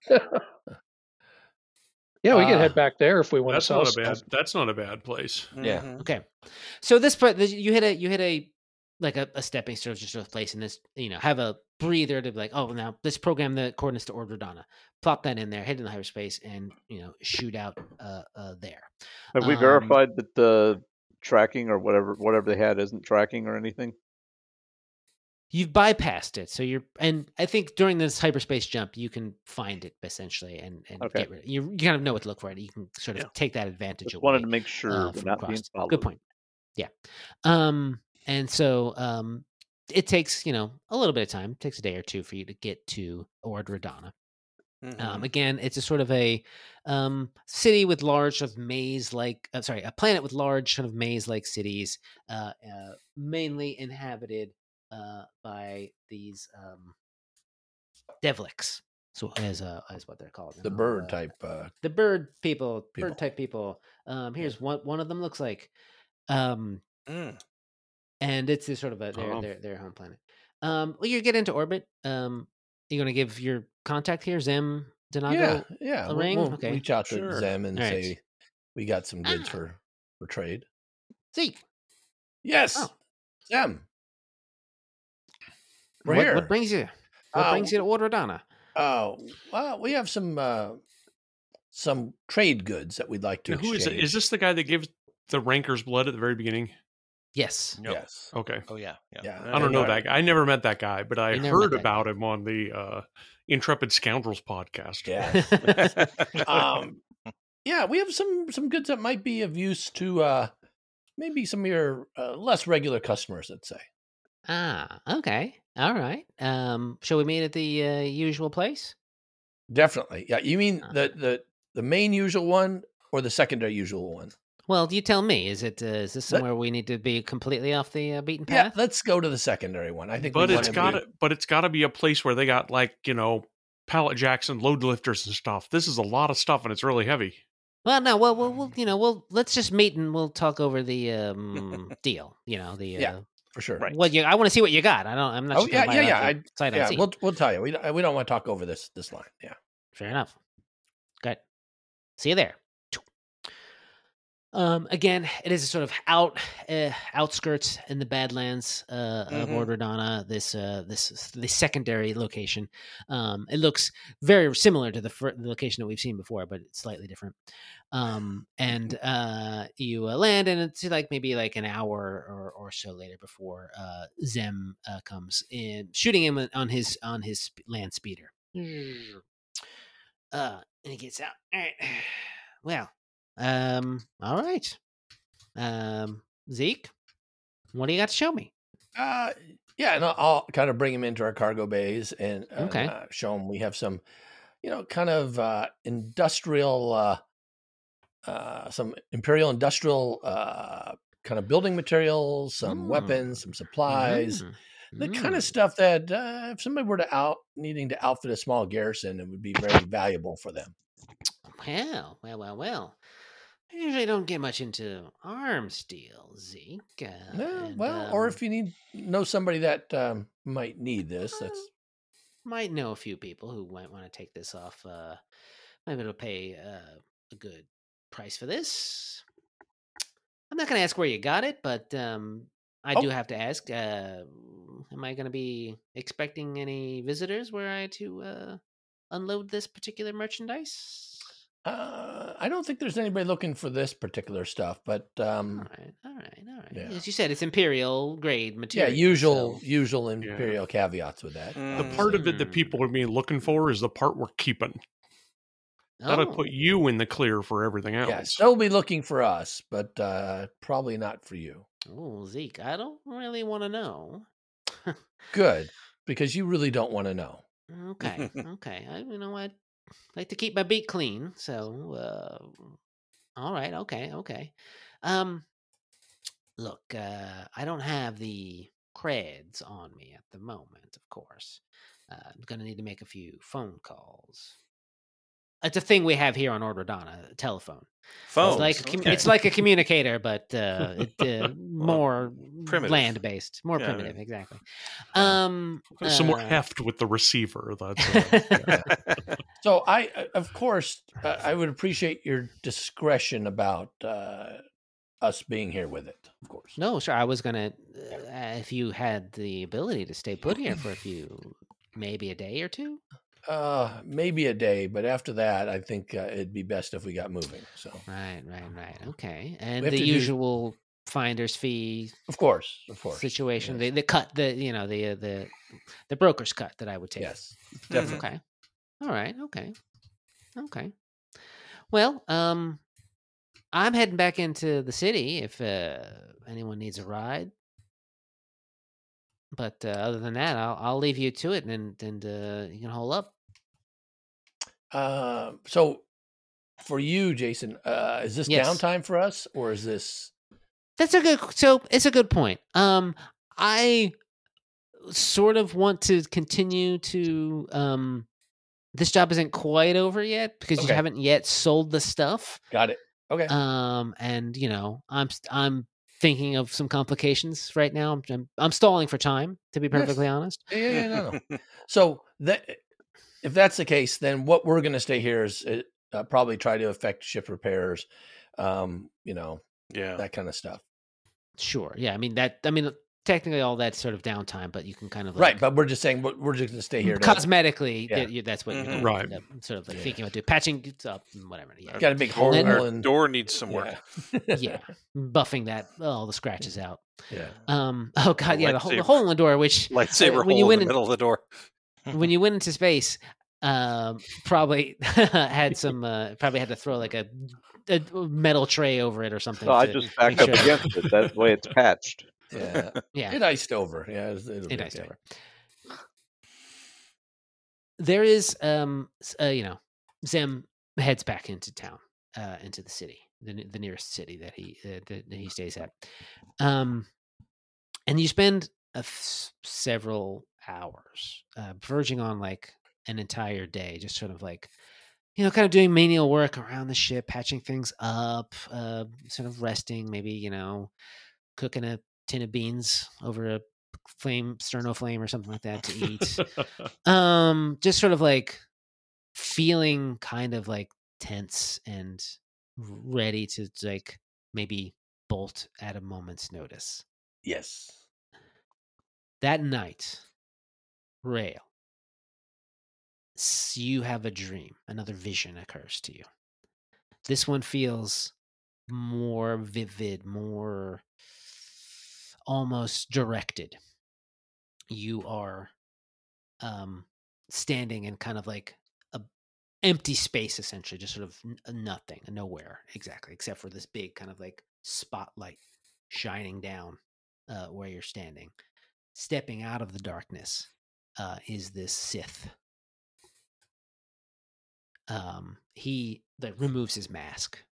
Yeah, we can Uh, head back there if we want to That's sell not a stuff. bad. That's not a bad place. Yeah. Mhm. Okay, so this part you hit a you hit a like a, a stepping stone, just a place in this. You know, have a breather to be like, oh, now let's program the coordinates to Ord Radana. Plop that in there, hit it in the hyperspace, and you know, shoot out uh, uh there. Have we Um, verified that the tracking or whatever whatever they had isn't tracking or anything? You've bypassed it, so you're, and I think during this hyperspace jump, you can find it essentially, and and Okay. get rid of it. You, you kind of know what to look for. It. You can sort of Yeah. take that advantage Just away. wanted to make sure uh, we're from not being across. followed. Good point. Yeah, um, and so um, it takes you know a little bit of time. It takes a day or two for you to get to Ord Radana. Mhm. Um, again, it's a sort of a um, city with large sort of maze-like. Uh, sorry, a planet with large sort of maze-like cities, uh, uh, mainly inhabited uh, by these um, Devliks. So as uh, as what they're called. The and I'll, bird uh, type. Uh, the bird people, People. bird type people. Um, here's one one of them looks like, um, Mm. and it's this sort of a their Oh. their their home planet. Um, well, you get into orbit. Um, you gonna give your contact here, Zem Donago? yeah, yeah. a We'll, ring? we'll Okay. reach out to Sure. Zem and All right. say we got some goods Ah. for for trade. Zeke. Yes, Oh. Zem. We're what, here. what brings you? What Uh, brings you to Ord Radana? Oh, well, we have some uh, some trade goods that we'd like to Now, who is it? exchange. Is this the guy that gives the ranker's blood at the very beginning? Yes. No. Yes. Okay. Oh yeah. Yeah. Yeah. I don't know And, uh, that guy. I never met that guy, but I You never met heard that about him on the uh, Intrepid Scoundrels podcast. Yeah. um, yeah, we have some some goods that might be of use to uh, maybe some of your uh, less regular customers. Let's say. ah, okay. All right. Um, shall we meet at the uh, usual place? Definitely. Yeah. You mean Uh. the the the main usual one or the secondary usual one? Well, you tell me. Is it uh, is this Let- somewhere we need to be completely off the uh, beaten Yeah. path? Let's go to the secondary one. I think. But we it's wanna got be- to, but it's got to be a place where they got like you know pallet jacks and load lifters and stuff. This is a lot of stuff, and it's really heavy. Well, no. Well, we'll, we'll you know, we'll let's just meet and we'll talk over the um, deal. You know, the uh, Yeah, for sure. Right. What you? I want to see what you got. I don't. I'm not. Oh just gonna yeah, buy yeah, it yeah. off I, you sight yeah, unseen. we'll we'll tell you. We don't, we don't want to talk over this this line. Yeah. Fair enough. Good. See you there. Um, again, it is a sort of out uh, outskirts in the Badlands uh, of Mhm. Ord Radana. This uh, this the secondary location. Um, it looks very similar to the, fir- the location that we've seen before, but it's slightly different. Um, and uh, you uh, land, and it's like maybe like an hour or, or so later before uh, Zem uh, comes in, shooting him on his on his sp- land speeder. Uh, and he gets out. All right. Well, um, all right. Um, Zeke, what do you got to show me? Uh, yeah, and I'll, I'll kind of bring him into our cargo bays and uh, Okay. uh, show him we have some, you know, kind of uh, industrial, uh, uh, some imperial industrial uh, kind of building materials, some Mm. weapons, some supplies, Mm, the kind mm. of stuff that uh, if somebody were to out needing to outfit a small garrison, it would be very valuable for them. Well, well, well, well. I usually don't get much into arms deals, Zeke. Uh, Yeah, and, well, or um, if you need know somebody that um, might need this, that's well, might know a few people who might want to take this off. Uh, might be able to pay uh, a good price for this. I'm not going to ask where you got it, but um, I Oh. do have to ask. Uh, am I going to be expecting any visitors were I to uh, unload this particular merchandise? Uh, I don't think there's anybody looking for this particular stuff, but All um, right, all right, all right. yeah. As you said, it's imperial grade yeah, material. usual so- usual imperial caveats with that. The Mm. part of it that Mm. people are being looking for is the part we're keeping. That'll Oh, put you in the clear for everything else. Yes, they'll be looking for us, but uh, probably not for you. oh, Zeke, I don't really want to know. Good, because you really don't want to know. Okay, okay. I, you know what? I like to keep my beat clean. So, uh, all right, okay, okay. Um, look, uh, I don't have the creds on me at the moment, of course. Uh, I'm gonna need to make a few phone calls. It's a thing we have here on Ordodana, a telephone. Phones. It's like a, commu- okay. it's like a communicator, but uh, it, uh, more primitive. land based, more Yeah, I primitive, mean- exactly. Yeah. Um, Some more uh, heft with the receiver. That's uh, yeah. So I, uh, of course, uh, I would appreciate your discretion about uh, us being here with it. Of course. No, sure. I was gonna, uh, if you had the ability to stay put here for a few, maybe a day or two. Uh, maybe a day, but after that, I think uh, it'd be best if we got moving. So, Right, right, right. Okay, and have the to do- usual finder's fee of course, of course, situation, yes. the the cut, the you know the uh, the the broker's cut that I would take. Yes, definitely. Okay. All right. Okay. Okay. Well, um, I'm heading back into the city if uh, anyone needs a ride. But uh, other than that, I'll I'll leave you to it, and and uh, you can hold up. Uh, so, for you, Jason, uh, is this Yes. downtime for us, or is this? That's a good. So it's a good point. Um, I sort of want to continue to. Um, this job isn't quite over yet because you Okay. haven't yet sold the stuff. Got it. Okay. Um, and you know, I'm st- I'm thinking of some complications right now. I'm I'm, I'm stalling for time, to be Yes. perfectly honest. yeah, yeah, yeah, no, no. So that, if that's the case, then what we're going to stay here is uh, uh, probably try to affect ship repairs, um, you know, yeah. that kind of stuff. Sure. Yeah. I mean that. I mean technically all that's sort of downtime, but you can kind of like, Right, but we're just saying we're we're just going to stay here. To, cosmetically, Yeah. that you- that's what Mhm. you're Right. doing, uh, sort of like Yeah. thinking about doing, patching it up and whatever. Yeah. got a big hole Then- Our in. door needs some work. Yeah. Yeah. Buffing that all the scratches out. yeah. Um. Oh God. Yeah. The hole, the Lightsaber. hole in the door, which Lightsaber Uh, when you hole went in the in- middle of the door. when you went into space, um, probably had some, uh, probably had to throw like a, a metal tray over it or something. So I to just back make up sure- against it. That way it's patched. Yeah. Yeah. It iced over. Yeah. It, it'll It be iced okay. over. There is, um, s- uh, you know, Zem heads back into town, uh, into the city, the ne- the nearest city that he uh, that, that he stays at, um, and you spend a f- several hours, uh, verging on like an entire day, just sort of like, you know, kind of doing menial work around the ship, patching things up, uh, sort of resting, maybe you know, cooking a tin of beans over a flame, sterno flame, or something like that to eat. Um, just sort of like feeling kind of like tense and ready to like maybe bolt at a moment's notice. Yes. That night, Rail, s- you have a dream. Another vision occurs to you. This one feels more vivid, more almost directed. You are um standing in kind of like a empty space, essentially, just sort of n- nothing, nowhere exactly, except for this big kind of like spotlight shining down uh, where you're standing. Stepping out of the darkness uh, is this Sith. Um, he like, removes his mask.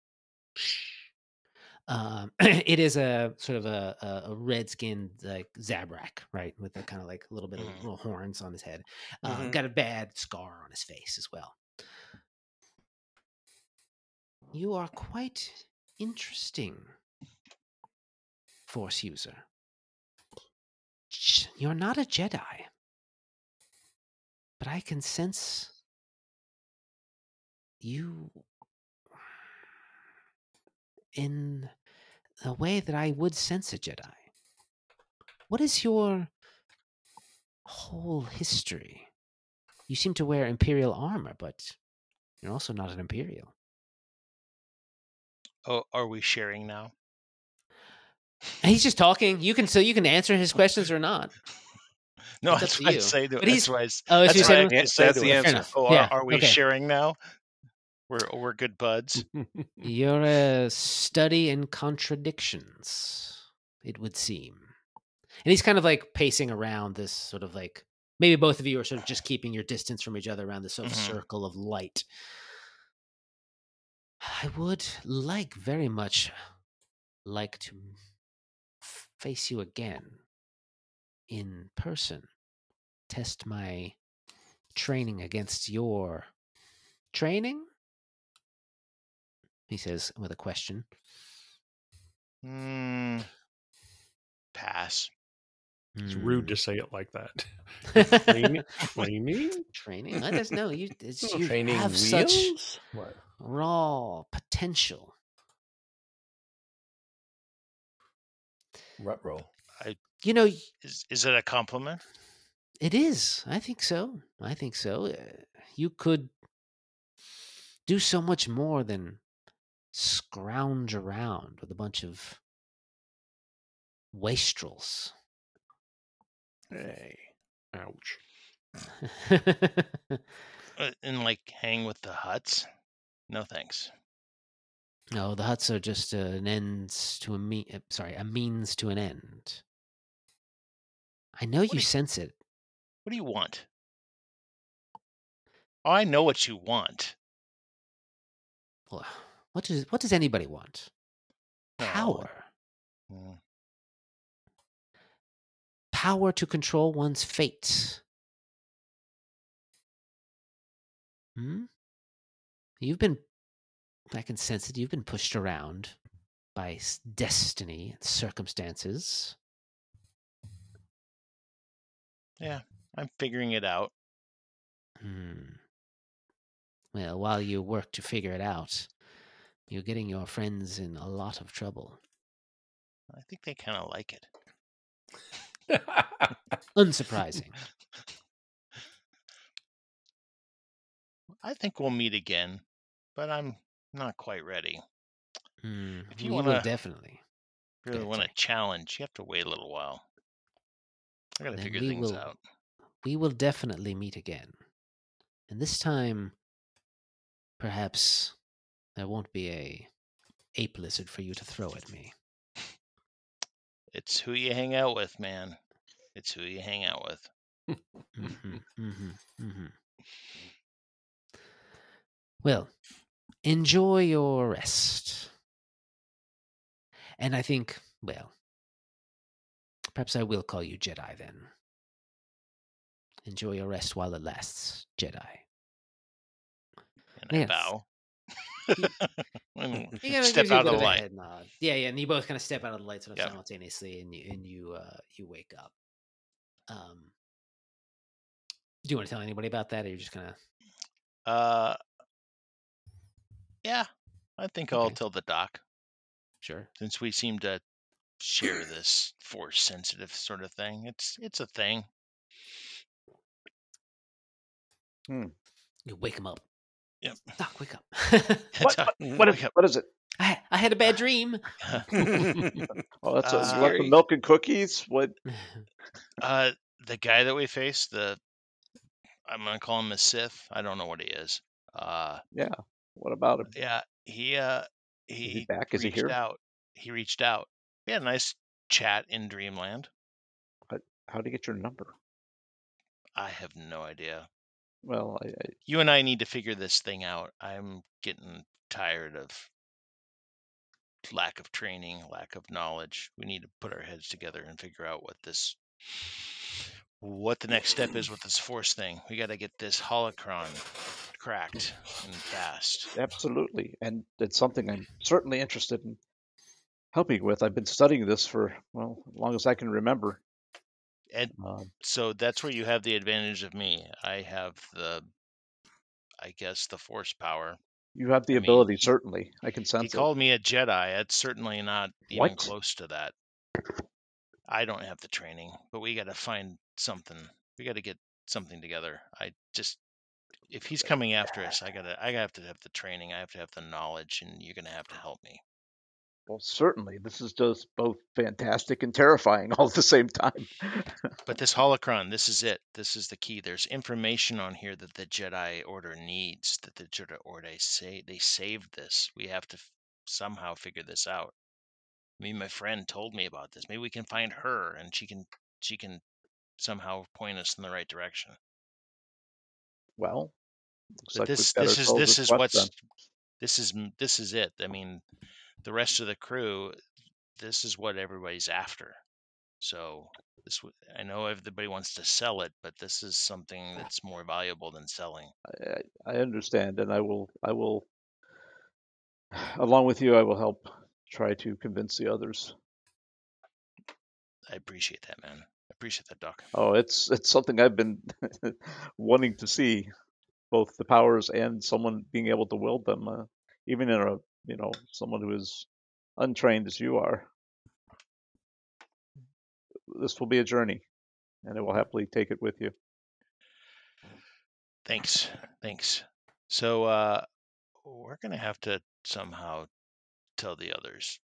Um, it is a sort of a, a, a red-skinned like Zabrak, right, with a kind of like a little bit of Mhm. little horns on his head. Uh, Mhm. Got a bad scar on his face as well. You are quite interesting, Force user. Sh- You're not a Jedi, but I can sense you in a way that I would sense a Jedi. What is your whole history? You seem to wear Imperial armor, but you're also not an Imperial. Oh, are we sharing now? And he's just talking. You can so you can answer his questions or not. No, It's up that's to what I you. say to But That's he's- why I, s- Oh, that's that's what why you I said. Yeah, say that's to the him, answer. enough. Oh, Yeah, are, are we okay. sharing now? We're we're good buds. You're a study in contradictions, it would seem. And he's kind of like pacing around this sort of like, maybe both of you are sort of just keeping your distance from each other around this sort of Mhm. circle of light. I would like very much like to face you again in person. Test my training against your training? He says with a question. Mm, pass. It's Hmm. rude to say it like that. Training? Training? Training? I just know you. It's, Little you training have such wheels? What? raw potential. Rutro. You know, Is is it a compliment? it is. I think so. I think so. Uh, You could do so much more than scrounge around with a bunch of wastrels. Hey. Ouch. Uh, And like hang with the huts? No thanks. No, the huts are just uh, an ends to a me. uh, Sorry, a means to an end. I know What you do you, sense it. what do you want? Oh, I know what you want. Well, what does what does anybody want? No. Power. Mm, Power to control one's fate. Hmm? You've been, I can sense it, you've been pushed around by s- destiny and circumstances. Yeah, I'm figuring it out. Hmm. Well, while you work to figure it out, you're getting your friends in a lot of trouble. I think they kind of like it. Unsurprising. I think we'll meet again, but I'm not quite ready. Hmm. If you We want will to definitely. really ahead, want a sorry. challenge, you have to wait a little while. I got to Then figure we things will out. we will definitely meet again. And this time, perhaps there won't be a ape lizard for you to throw at me. It's who you hang out with, man. It's who you hang out with. Mm-hmm, mm-hmm, mm-hmm. Well, enjoy your rest. And I think, well, perhaps I will call you Jedi then. Enjoy your rest while it lasts, Jedi. And I Yes. bow. He- And He kind of step gives you a out bit of of the a light. head nod. Yeah, yeah, and you both kind of step out of the light sort of Yep. simultaneously, and you and you uh, you wake up. Um, do you want to tell anybody about that, or you're just kind of Uh, yeah, I think I'll Okay. tell the doc, sure? since we seem to share this force sensitive sort of thing. It's it's a thing. You wake him up. Yep. Doc, wake up. What? Doc, What? What, wake is, up. what is it? I I had a bad dream. Oh, that's a, Uh, you left the milk and cookies. What? uh, the guy that we faced, the I'm gonna call him a Sith. I don't know what he is. Uh, Yeah. What about him? yeah, he uh Is he he back? Is he reached here? out. He reached out. We had a nice chat in Dreamland. How did he get your number? I have no idea. Well, I, I, You and I need to figure this thing out. I'm getting tired of lack of training, lack of knowledge. We need to put our heads together and figure out what this what the next step is with this force thing. We got to get this holocron cracked and fast. absolutely, and it's something I'm certainly interested in helping with. I've been studying this for well, as long as I can remember. And Um, so that's where you have the advantage of me. I have the I guess the force power. you have the I mean, ability, he- certainly. I can He sense it. called me a Jedi. That's certainly not even What? close to that. I don't have the training, but we got to find something. We got to get something together. I just, if he's coming after us, I gotta, I have to have the training. I have to have the knowledge, and you're gonna have to help me. Well, certainly. This is just both fantastic and terrifying all at the same time. But this holocron, this is it. This is the key. There's information on here that the Jedi Order needs. That the Jedi Order say they saved this. We have to f- somehow figure this out. Maybe my friend told me about this. Maybe we can find her, and she can she can somehow point us in the right direction. Well, looks But like we've this got this is ourselves this a is quest what's then. this is m- this is it. I mean, the rest of the crew, this is what everybody's after. So this w- I know everybody wants to sell it, but this is something that's more valuable than selling. I, I I understand, and I will I will along with you I will help try to convince the others. I appreciate that, man. I appreciate that, Doc. Oh, it's it's something I've been wanting to see, both the powers and someone being able to wield them, uh, even in a you know someone who is untrained as you are. This will be a journey, and I will happily take it with you. Thanks. Thanks. So uh we're gonna have to somehow tell the others.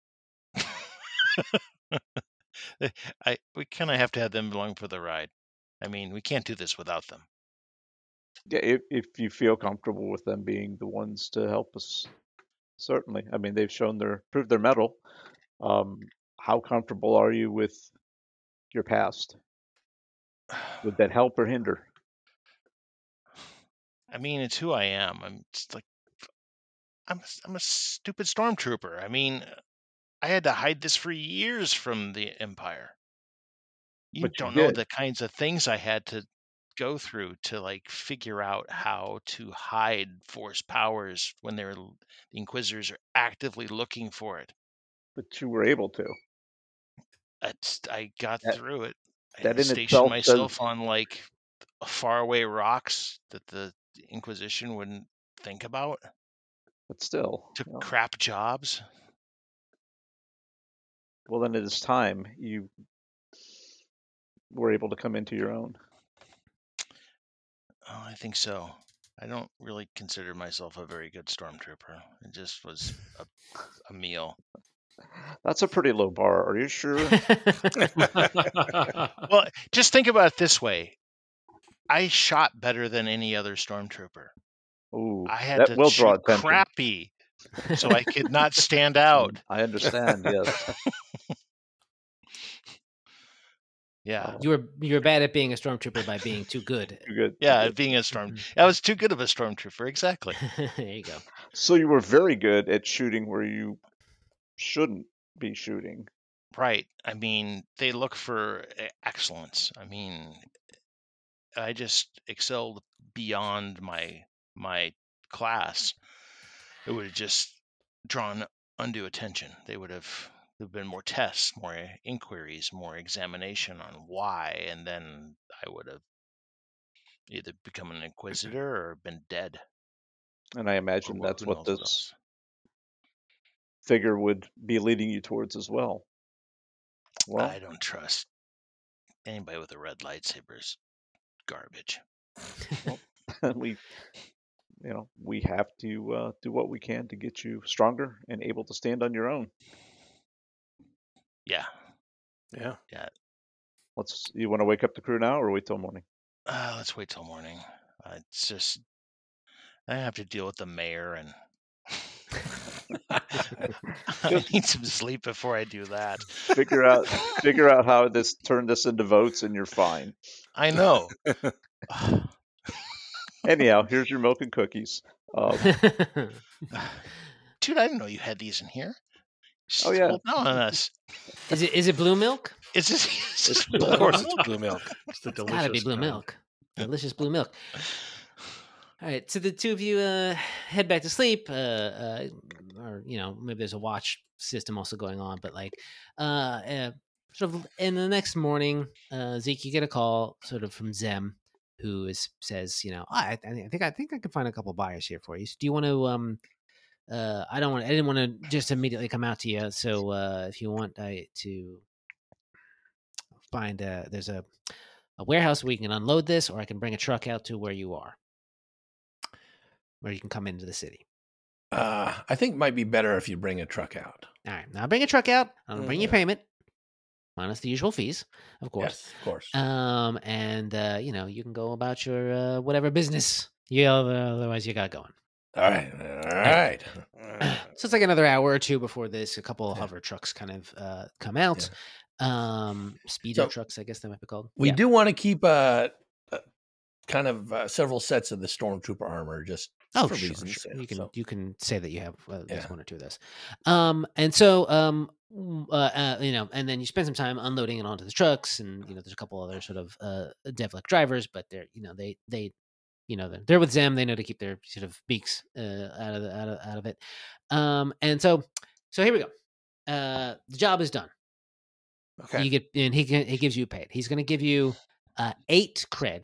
I we kind of have to have them along for the ride. I mean, we can't do this without them. Yeah, if if you feel comfortable with them being the ones to help us, certainly. I mean, they've shown their proved their mettle. Um, how comfortable are you with your past? Would that help or hinder? I mean, it's who I am. I'm just like I'm a- I'm a stupid stormtrooper. I mean, I had to hide this for years from the Empire. You But you don't know did. the kinds of things I had to go through to like figure out how to hide Force powers when they're l- the Inquisitors are actively looking for it. But you were able to. I, just- I got That through it. I that in stationed itself myself says. on like faraway rocks that the Inquisition wouldn't think about. But still, Took you know, crap jobs. well, then it is time you were able to come into your own. Oh, I think so. I don't really consider myself a very good stormtrooper. It just was a, a meal. That's a pretty low bar. Are you sure? Well, just think about it this way. I shot better than any other stormtrooper. Ooh, I had that to will draw shoot attention. crappy so I could not stand Mm, out. I understand. Yes. Yeah. Oh, You were you were bad at being a stormtrooper by being too good. too good. Too Yeah, good. being a storm. Mhm. I was too good of a stormtrooper. Exactly. There you go. So you were very good at shooting where you shouldn't be shooting. Right. I mean, they look for e- excellence. I mean, I just excelled beyond my my class. It would have just drawn undue attention. They would have there have been more tests, more inquiries, more examination on why, and then I would have either become an inquisitor or been dead, And I or imagine wh- that's who what knows what this else. figure would be leading you towards as well. Well, I don't trust anybody with a red lightsaber is garbage. we, you know, we have to uh, do what we can to get you stronger and able to stand on your own. Yeah. Yeah. Yeah. Let's. You want to wake up the crew now, or wait till morning? Uh, let's wait till morning. Uh, it's just I have to deal with the mayor, and I Just need some sleep before I do that. figure out figure out how this turn this into votes, and you're fine. I know. Anyhow, here's your milk and cookies. Um, Dude, I didn't know you had these in here. oh yeah, Hold on us. Is it is it blue milk? Is this, is this It's blue blue Of course, milk? it's blue milk. It's the It's gotta delicious be blue kind. milk. Delicious blue milk. All right, so the two of you uh, head back to sleep, uh, uh, or you know, maybe there's a watch system also going on, but like, uh, uh, sort of in the next morning, uh, Zeke, you get a call sort of from Zem, who is says, you know, "Oh, I, I think I think I can find a couple buyers here for you. So do you want to? Um, uh, I don't want. I didn't want to just immediately come out to you. So uh, if you want, I to find uh, there's a a warehouse where you can unload this, or I can bring a truck out to where you are, where you can come into the city. Uh, I think it might be better if you bring a truck out. All right, now I'll bring a truck out. I'll bring you Yeah. payment, minus the usual fees, of course. Yes, of course. Um, and uh, you know, you can go about your uh, whatever business you have, uh, otherwise you got going. All right. All right. Uh, So it's like another hour or two before this. A couple of Yeah. hover trucks kind of uh, come out. Um, speeder So- trucks, I guess they might be called. We Yeah. do want to keep uh, uh kind of uh, several sets of the stormtrooper armor, just Oh, for sure, reasons. sure. yeah, You can so- you can say that you have uh, at least Yeah. one or two of those. Um, and so um, w- uh, uh, you know, and then you spend some time unloading it onto the trucks, and you know, there's a couple other sort of uh, Devlik drivers, but they're you know they they you know they're, they're with Zem. They know to keep their sort of beaks uh, out of the, out of out of it. Um, and so so here we go. Uh, the job is done. okay. You get and he can, he gives you paid. He's going to give you uh, eight cred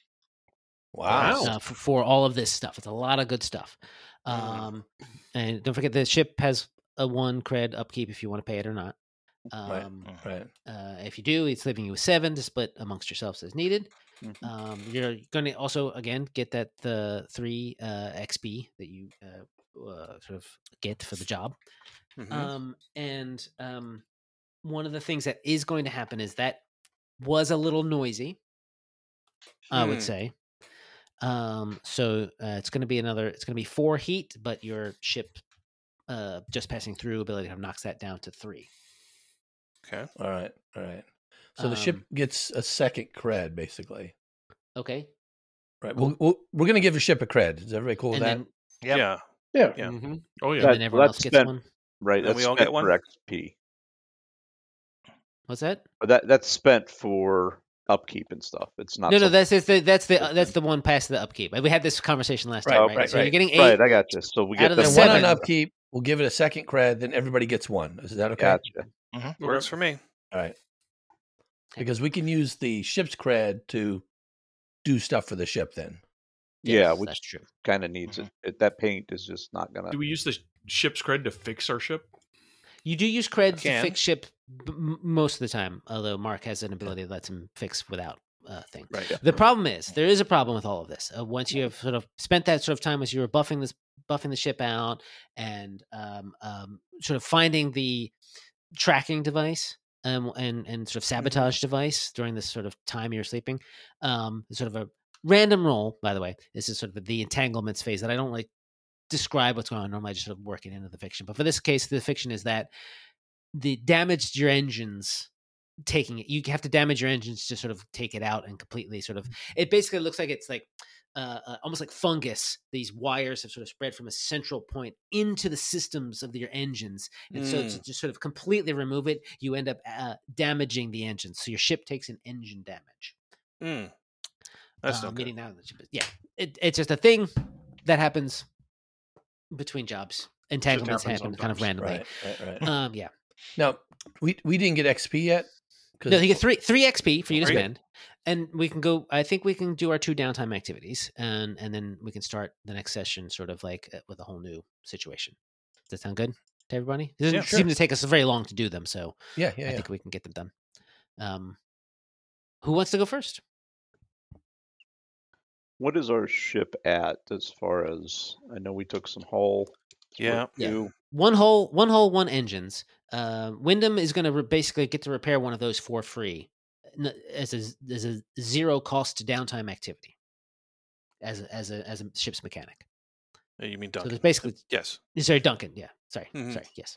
Wow. uh, for, for all of this stuff. It's a lot of good stuff. Mm. Um, and don't forget the ship has a one cred upkeep if you want to pay it or not. Right. Um, Right. uh, if you do, it's leaving you with seven to split amongst yourselves as needed. Mhm. Um, you're going to also again get that the three uh, X P that you uh, uh, sort of get for the job. Mhm. Um, and um, one of the things that is going to happen is that was a little noisy, I Hmm. would say. Um, so uh, it's going to be another. It's going to be four heat, but your ship uh, just passing through ability kind of knocks that down to three. Okay. All right. All right. So the ship Um, gets a second cred, basically. Okay, Right. We'll, we'll, we're going to give the ship a cred. Is everybody cool with and that? then Yep. Yeah. Yeah. Yeah. Mhm. Oh yeah. and That- then everyone else that's gets spent- one. Right. And That's we all spent get one? for X P. What's that? But that that's spent for upkeep and stuff. It's not. No, no, something- that's that's the that's the uh, Okay. that's the one past the upkeep. We had this conversation last Right, time, right? right, so you're right. getting eight. right. I got you. So we out get of the the And one on seven. upkeep. We'll give it a second cred. Then everybody gets one. Is that okay? Gotcha. Works for me. All right. Because we can use the ship's cred to do stuff for the ship then. Yes, Yeah, which that's true. kind of needs it. it. That paint is just not gonna. Do we use the ship's cred to fix our ship? You do use cred to Can. fix ship b- m- most of the time, although Mark has an ability that lets him fix without uh, thing. Right. The problem is there is a problem with all of this. Uh, once you have sort of spent that sort of time as you were buffing this, buffing the ship out, and um, um, sort of finding the tracking device um, and and sort of sabotage device during this sort of time you're sleeping. Um, sort of a random roll, by the way. This is sort of the entanglements phase that I don't like describe what's going on. Normally, I just sort of work it into the fiction. But for this case, the fiction is that the damaged your engines taking it. You have to damage your engines to sort of take it out and completely sort of. It basically looks like it's like uh, uh, almost like fungus. These wires have sort of spread from a central point into the systems of your engines, and so to just sort of completely remove it, you end up uh, damaging the engine. So your ship takes an engine damage. Mm. That's uh, no good. meaning now that you, yeah, it, it's just a thing that happens between jobs. Entanglements happens happen kind of sometimes. randomly. Right. Right. Right. Um, yeah. Now we we didn't get X P yet. 'Cause- No, you get three three X P for you to Great. spend, and we can go. I think we can do our two downtime activities, and and then we can start the next session sort of like uh, with a whole new situation. Does that sound good to everybody? It doesn't Yeah, seem sure. to take us very long to do them, so yeah. Yeah. I yeah. think we can get them done. Um, who wants to go first? What is our ship at as far as I know? We took some hull. Yeah. Yeah. You- One hole, one hole, one engines. Uh, Wyndham is going to re- basically get to repair one of those for free n- as a as a zero cost downtime activity as a, as a as a ship's mechanic. Uh, You mean So Duncan? there's basically Yes. sorry Duncan. Yeah, sorry, Mhm. sorry. Yes.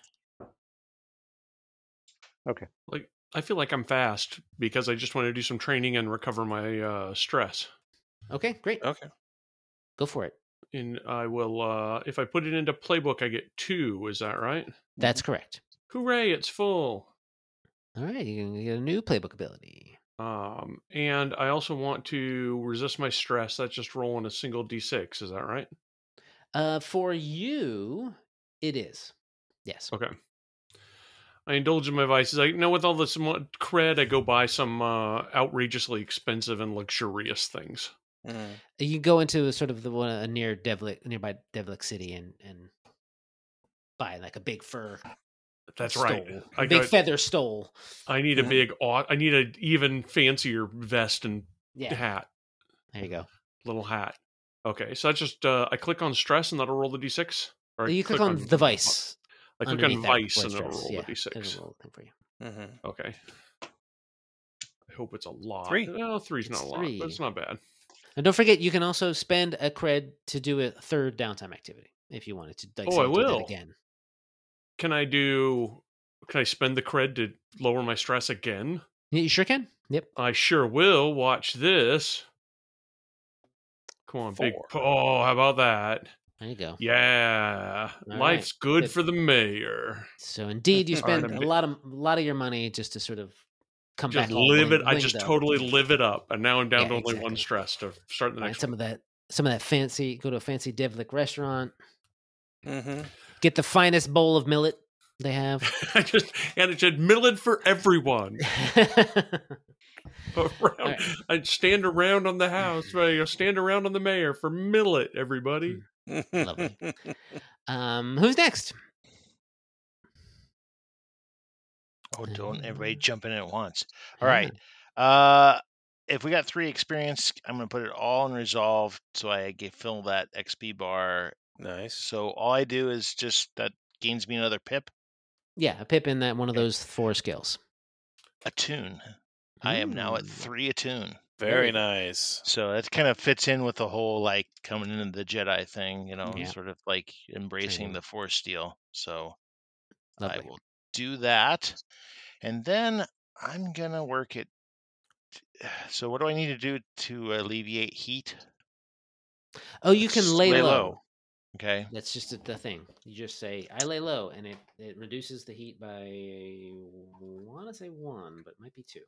Like I feel like I'm fast because I just want to do some training and recover my uh, stress. Okay, great. Okay. Go for it. And I will, uh, if I put it into playbook, I get two. Is that right? That's correct. Hooray! It's full. All right, you can get a new playbook ability. Um, and I also want to resist my stress. That's just rolling a single d six. Is that right? Uh, for you, it is. Yes. Okay. I indulge in my vices. I you know with all this mo- cred, I go buy some uh, outrageously expensive and luxurious things. Mm. You go into sort of the one uh, near Devlik, nearby Devlik City, and and buy like a big fur. That's stole, right. a I big got, feather stole. I need a Mhm. big. au- I need an even fancier vest and Yeah. hat. There you go. Little hat. Okay, so that's just uh, I click on stress and that'll roll the d six. Or I You click on the vice. I click on underneath that vice red and it'll stress. roll Yeah, the d six. it'll roll the thing for you. Mm-hmm. Okay. I hope it's a lot. Three. No, three's not It's a lot, but it's three. not bad. And don't forget, you can also spend a cred to do a third downtime activity if you wanted to. Like, Oh, say, I do that will. again. Can I do? Can I spend the cred to lower my stress again? Yeah, you sure can. Yep. I sure will. Watch this. Come on, big. Four. Oh, how about that? There you go. Yeah, All life's right. good Good. for the mayor. So indeed, you spend a Alright. lot of a lot of your money just to sort of come Just back. all live bling- it. I just blinged up. totally live it up, and now I'm down Yeah, to only one exactly. stress to start the Find next some one. of that, some of that fancy. Go to a fancy Devlik restaurant. Mm-hmm. Get the finest bowl of millet they have. I just and it said millet for everyone. Around, right. I'd stand around on the house. Right, stand around on the mayor for millet, everybody. Lovely. Um, who's next? Oh, don't everybody Uh, jump in at once. All yeah. right. Uh, if we got three experience, I'm going to put it all in resolve so I get fill that X P bar. Nice. So all I do is just that gains me another pip. Yeah, a pip in that one of Okay. those four skills. Attune. I am now at Ooh. three attune. Very Very good. nice. So that kind of fits in with the whole like coming into the Jedi thing, you know, Yeah. sort of like embracing Training. the Force deal. So Lovely. I will do that. And then I'm going to work it. So what do I need to do to alleviate heat? Oh, you can Let's lay, lay low. low. Okay. That's just the thing. You just say, I lay low, and it, it reduces the heat by, I want to say one, but it might be two.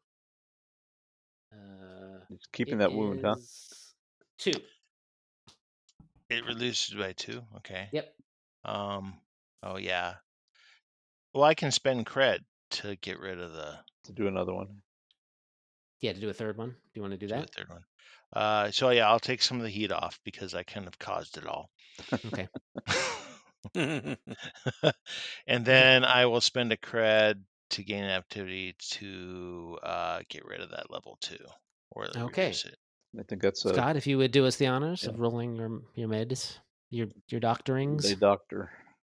Uh, It's keeping it that wound, huh? is Two. It reduces by two. Okay. Yep. Um. Oh yeah. Well, I can spend cred to get rid of the To do another one. Yeah, to do a third one. Do you want to do do a that? third one. Uh. So yeah, I'll take some of the heat off because I kind of caused it all. Okay. And then I will spend a cred to gain an activity to uh, get rid of that level two or Okay. reduce it. I think that's a Scott, if you would do us the honors yeah. of rolling your your meds, your your they doctorings. doctor.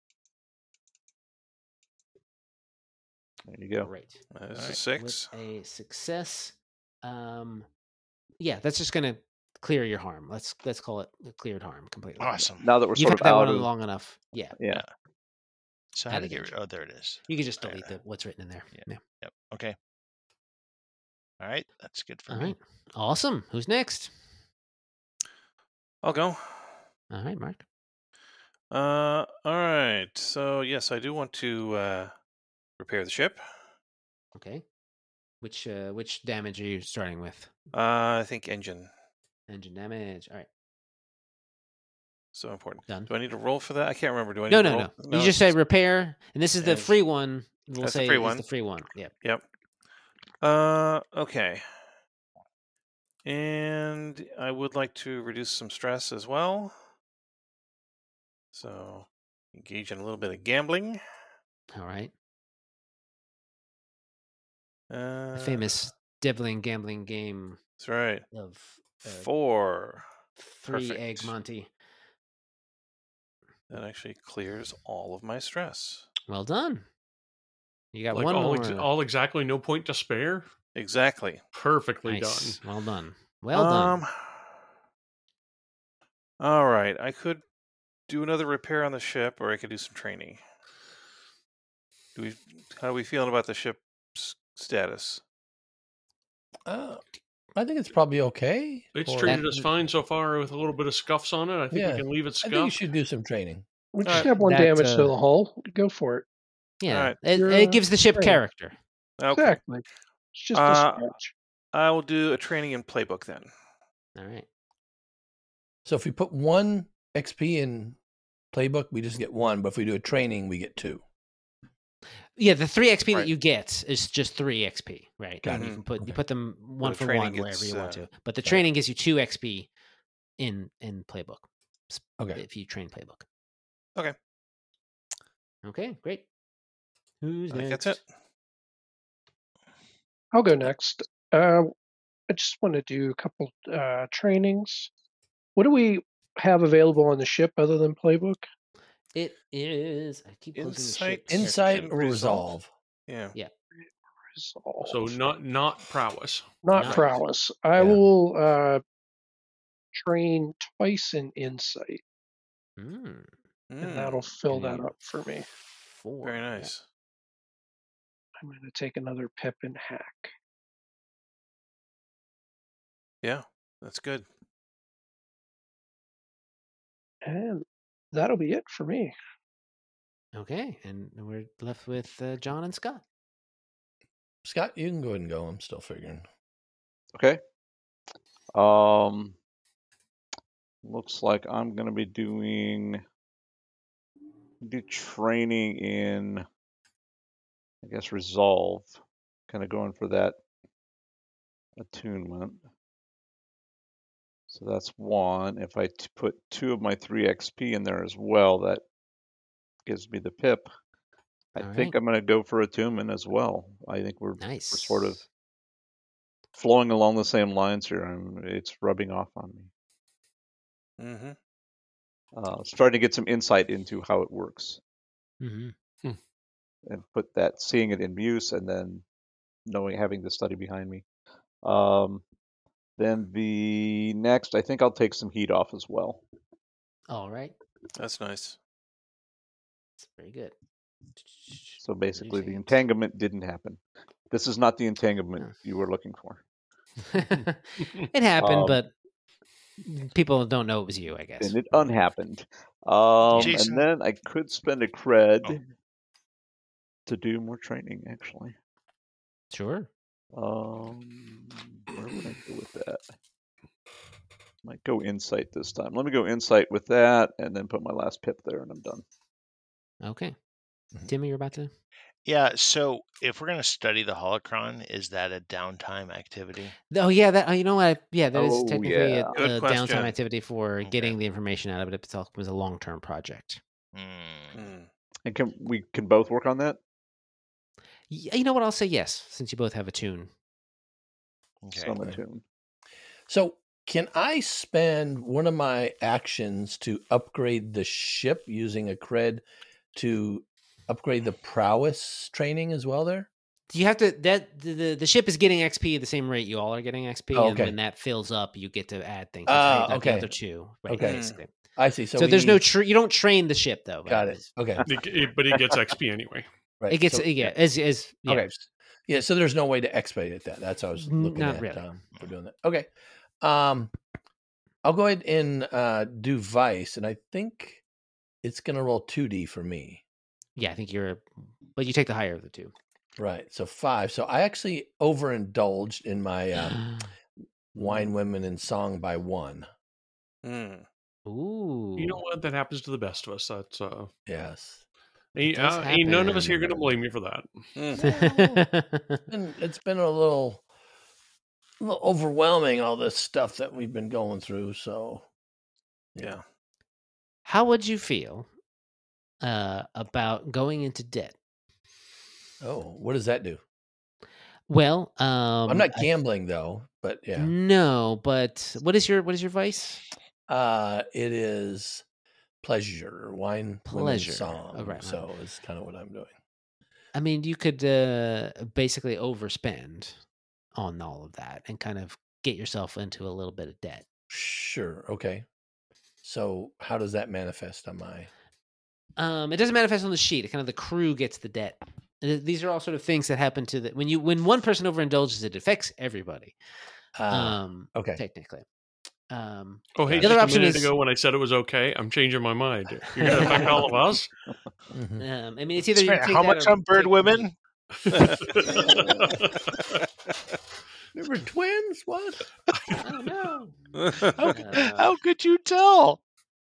There you go. Great. That's a Alright. six. With a success. Um, yeah, that's just gonna clear your harm. Let's let's call it a cleared harm completely. Awesome. Now that we're You've sort had of that out one of long enough. Yeah, yeah. So how Out to of get rid? danger. Oh, there it is. you can just Yeah. delete the what's written in there. Yeah. Yeah. Yep. Okay. All right. That's good for All me. right. Awesome. Who's next? I'll go. All right, Mark. Uh, all right. So yes, I do want to uh, repair the ship. Okay. Which uh which damage are you starting with? Uh, I think engine. Engine damage. All right. So important. Done. Do I need to roll for that? I can't remember. Do I need No, to no, roll? no. You just say it's- repair, and this is the and- free one. We'll That's the say free is one. the free one. Yep. Yep. Uh, okay. And I would like to reduce some stress as well. So engage in a little bit of gambling. All right. Uh, The famous deviling gambling game That's right. of uh, Four. three egg perfect. Monty. That actually clears all of my stress. Well done. You got Like one all, more. ex- all exactly no point to spare. Exactly. Perfectly Nice. done. Well done. Well done. Um, all right. I could do another repair on the ship, or I could do some training. Do we? How are we feeling about the ship's status? Uh, I think it's probably okay. It's for- treated That- us fine so far with a little bit of scuffs on it. I think Yeah. we can leave it I think you scuffed. should do some training. We just Alright. have one That, damage uh, to the hull. Go for it. Yeah. Alright. It, You're, it uh, gives the ship great. character. Okay. Exactly. It's just Uh, a scratch. I will do a training and playbook then. All right. So if we put one X P in playbook, we just get one. But if we do a training, we get two. Yeah, the three X P Right. that you get is just three X P, right? Got And it. you can put you Okay. put them one the for training one wherever gets, you want uh, to. But the Right. training gives you two X P in in playbook. s- Okay. If you train playbook. Okay. Okay, great. Who's I think next? that's it. I'll go next. Uh, I just want to do a couple uh, trainings. What do we have available on the ship other than playbook? It is. I keep closing Insight- the ship. Insight and or resolve. resolve. Yeah. Resolve. So not not prowess. not Not- prowess. I Yeah. will uh, train twice in insight, Mm. and that'll Mm, fill that Two, up for me. Four. very yeah. nice. I'm going to take another pip and hack. Yeah, that's good. And that'll be it for me. Okay, and we're left with uh, John and Scott. Scott, you can go ahead and go. I'm still figuring. Okay. Um, looks like I'm going to be doing do training in, I guess, Resolve. Kind of going for that attunement. So that's one. If I t- put two of my three X P in there as well, that gives me the pip. I All think right. I'm going to go for attunement as well. I think we're Nice. we're sort of flowing along the same lines here. I'm, it's rubbing off on me. Mm-hmm. Uh, starting to get some insight into how it works, hmm and put that, seeing it in use, and then knowing, having the study behind me. Um, then the next, I think I'll take some heat off as well. All right. That's nice. That's very good. So basically, the Reduce entanglement didn't happen. This is not the entanglement Oh. you were looking for. heat. It happened, Um, but people don't know it was you, I guess. And it unhappened. Um, Jason. and then I could spend a cred Oh. to do more training, actually. Sure. Um, where would I go with that? Might go insight this time. Let me go insight with that, and then put my last pip there, and I'm done. Okay. Mhm. Timmy, you're about to. Yeah. So if we're going to study the holocron, is that a downtime activity? Oh yeah, that uh, you know what? Yeah, that is Oh, technically yeah. a, Good a question. downtime activity for Okay. getting the information out of it. It was a long-term project. Hmm. Mm. And can we can both work on that? Y- You know what? I'll say yes, since you both have a tune. Okay. Some Okay. attune. So, can I spend one of my actions to upgrade the ship using a cred to upgrade the prowess training as well? There. You have to that the, the the ship is getting X P at the same rate you all are getting X P, Oh, and okay. when that fills up, you get to add things. That's how you Ah, got okay. the other two, right? Okay. Basically. I see. So, So, we there's no need- tra- you don't train the ship though. Got right? it. Okay. It- it- but he gets X P anyway. Right. It gets So- yeah as as yeah. Okay. Yeah. So there's no way to expedite that. That's what I was N- looking not at really. um, for doing that. Okay. Um, I'll go ahead and uh, do Vice, and I think it's going to roll two D for me. Yeah, I think you're, but you take the higher of the two. Right. So five. So I actually overindulged in my um, Wine, Women, and Song by one. Mm. Ooh. You know what? That happens to the best of us. That's uh, Yes. ain't, does uh, ain't none of us happen. here going to blame you for that. Mm. And it's been a little, a little overwhelming, all this stuff that we've been going through. So, Yeah. How would you feel uh, about going into debt? Oh, what does that do? Well, um, I'm not I- gambling though, but yeah. No, but what is your what is your vice? Uh, it is pleasure, wine, Pleasure. women, song. Oh, right, right. So it's kind of what I'm doing. I mean, you could uh, basically overspend on all of that and kind of get yourself into a little bit of debt. Sure. Okay. So how does that manifest on my? Um, it doesn't manifest on the sheet. It kind of the crew gets the debt. And th- these are all sort of things that happen to the when you when one person overindulges, it affects everybody. Ah, Um, okay. technically. Um, Oh, hey, The other just a option minute is- ago when I said it was okay, I'm changing my mind. You're going to affect all of us? Mhm. um, I mean, it's either you Spent take how that much or on bird take- women? Remember twins? What? Oh no! How, Uh, how could you tell?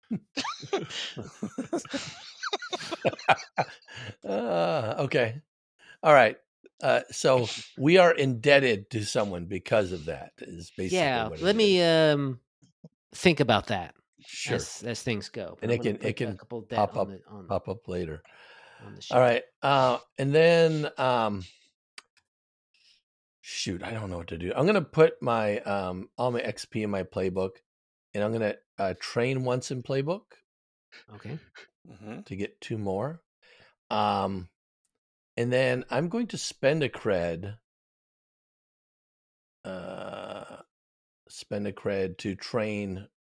Uh, okay. All right. Uh, so we are indebted to someone because of that. Is basically yeah, what it let is. me um think about that Sure as as things go. And I'm it gonna can- it put a can couple debt pop on up- the, on, pop up later. on the sheet. All right. Uh, and then um, shoot, I don't know what to do. I'm gonna put my um all my X P in my playbook, and I'm gonna uh, train once in playbook Okay. Mhm. to get two more. Um, and then I'm going to spend a cred. Uh, spend a cred to train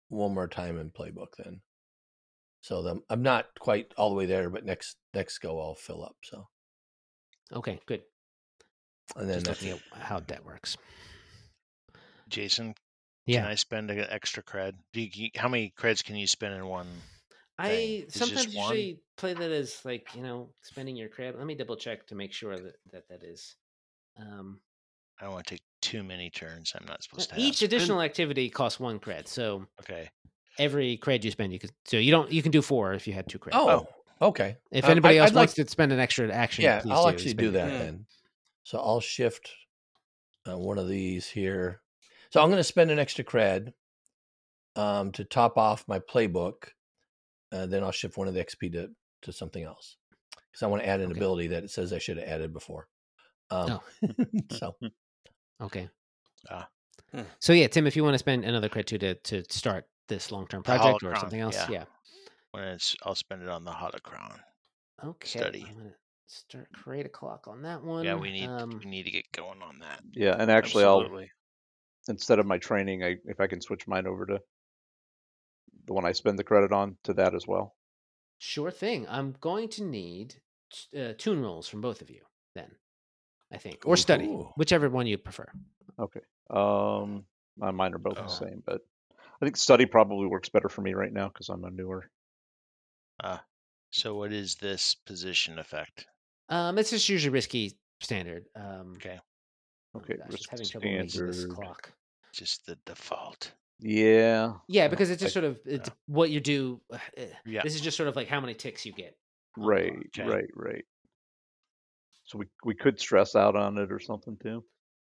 one more time in playbook then. So the, I'm not quite all the way there, but next next go I'll fill up. So Okay, good. and then Just that's looking it. at how debt works. Jason, Yeah. can I spend an extra cred? Do you, how many creds can you spend in one? I thing? It's just sometimes one? usually play that as like, you know, spending your cred. Let me double check to make sure that that, that is. Um, I don't want to take too many turns. I'm not supposed to have. each additional activity costs one cred. So Okay. every cred you spend, you could. So you don't. You can do four if you had two cred. Oh, okay. If Um, anybody I- else I'd wants like- to spend an extra action, Yeah, please I'll do. actually Spend do your that cred. then. So I'll shift uh, one of these here. So I'm going to spend an extra cred um, to top off my playbook. Uh, then I'll shift one of the X P to, to something else because I want to add an Okay. ability that it says I should have added before. Um, so Okay. Ah. Hmm. So yeah, Tim, if you want to spend another cred too to to start this long term The project or holocron, something else, yeah. yeah. When it's, I'll spend it on the holocron. Okay. Study. I'm gonna start create a clock on that one. Yeah, we need Um, we need to get going on that. Yeah, and actually, I'll Absolutely. instead of my training, I if I can switch mine over to the one I spend the credit on to that as well. Sure thing. I'm going to need uh, tune rolls from both of you then, I think, or study, Ooh. whichever one you prefer. Okay. Um, my mine are both Oh. the same, but I think study probably works better for me right now because I'm a newer. Ah. So what is this position effect? Um, it's just usually risky standard. Um, Okay. oh Okay, gosh, it's risk having trouble making this standard. clock. Just the default. Yeah. Yeah, I- because it's just I- sort of it's yeah. what you do. uh, Yeah. This is just sort of like how many ticks you get. on the right, clock. Okay. right, right. So we we could stress out on it or something too.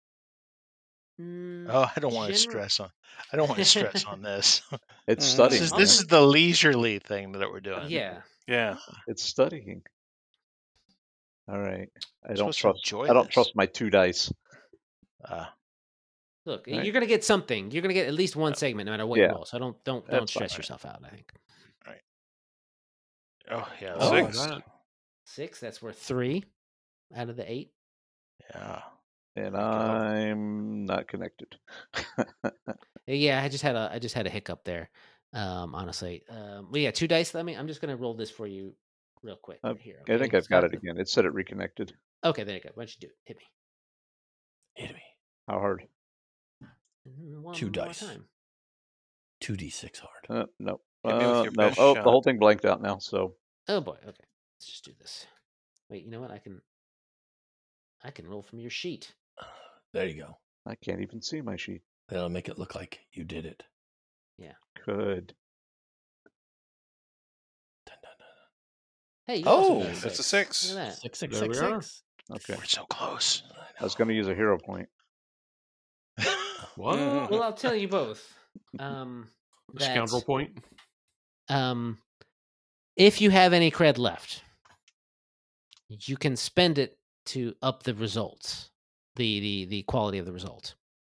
Mm, Oh, I don't want to General- stress on. I don't want to stress on this. It's Mhm. studying. This is I'll this man. put- is the leisurely thing that we're doing. Yeah. Yeah. It's studying. All right. I don't supposed to trust. enjoy I don't this. trust my two dice. Uh, Look, Right. you're gonna get something. You're gonna get at least one segment, no matter what Yeah. you roll. So don't don't don't That's stress fine. yourself out. I think oh yeah, Oh. Six. that. six. That's worth three out of the eight. yeah. And Okay, I'll- I'm not connected. Uh, Yeah, I just had a I just had a hiccup there. Um, honestly, um, well, yeah, two dice. Let me. I'm just gonna roll this for you, real quick. Uh, Right here. I think okay? I've got Start it again. It said it reconnected. the- Okay, there you go. Why don't you do it? Hit me. hit me. How hard? Mhm, One Two more dice. time. two d six hard. Uh, no. Hit me with Uh, your no. best Oh, shot. the whole thing blanked out now. So Oh boy. Okay, let's just do this. Wait, you know what? I can. I can roll from your sheet. There you go. I can't even see my sheet. That'll make it look like you did it. Good. Dun, dun, dun. Hey, you also Oh, got that's a six. six. Look at that. Six, six, There we six, are. six. Okay. We're so close. I was going to use a hero point. What? Mhm. Well, I'll tell you both. Um, A that, scoundrel point. Um, if you have any cred left, you can spend it to up the results, the the the quality of the result.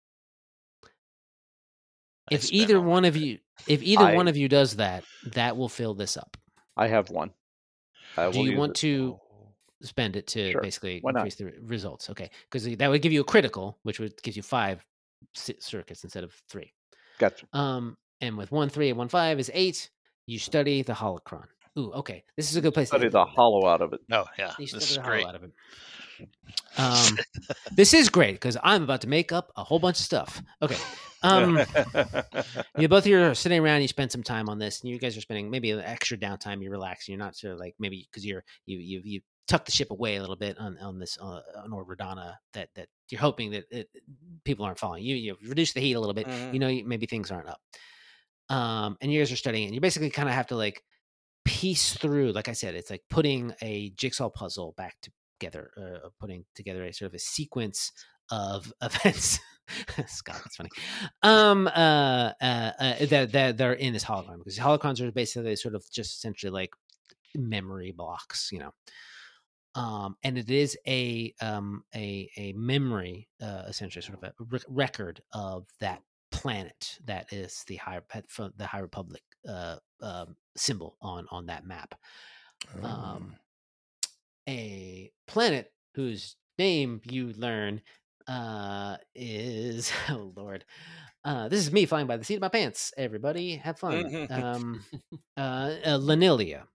I If spent either all my one of cred. you, if either one I- of you does that, that will fill this up. I have one. I Do will you use want it. to Oh. spend it to Sure. basically Why not? increase the re- results? Okay, because that would give you a critical, which would give you five ci- circuits instead of three. Gotcha. Um, and with one three and one five is eight. You study the holocron. Ooh, okay, this is a good place to Study end the it. hollow out of it. Oh yeah, You this study is the great. hell out of it. Um, this is great because I'm about to make up a whole bunch of stuff. Okay. Um, you both of you are sitting around. You spend some time on this, and you guys are spending maybe an extra downtime. You're relaxing. You're not sort of like maybe because you're you you you tuck the ship away a little bit on on this uh, on Ordradana that that you're hoping that it, people aren't following you. You've reduced the heat a little bit. Mhm. You know maybe things aren't up. Um, and you guys are studying, and you basically kind of have to like piece through. Like I said, it's like putting a jigsaw puzzle back together, uh, putting together a sort of a sequence of events. Scott, that's funny. Um, uh, uh, uh, that that they're in this hologram because holocrons are basically sort of just essentially like memory blocks, you know. Um, and it is a um a a memory, uh, essentially sort of a re- record of that planet that is the high the High Republic uh, um, symbol on on that map. Oh. Um, a planet whose name you learn uh, is oh lord, Uh, this is me flying by the seat of my pants. Everybody, have fun. um, uh, uh, Lanilia.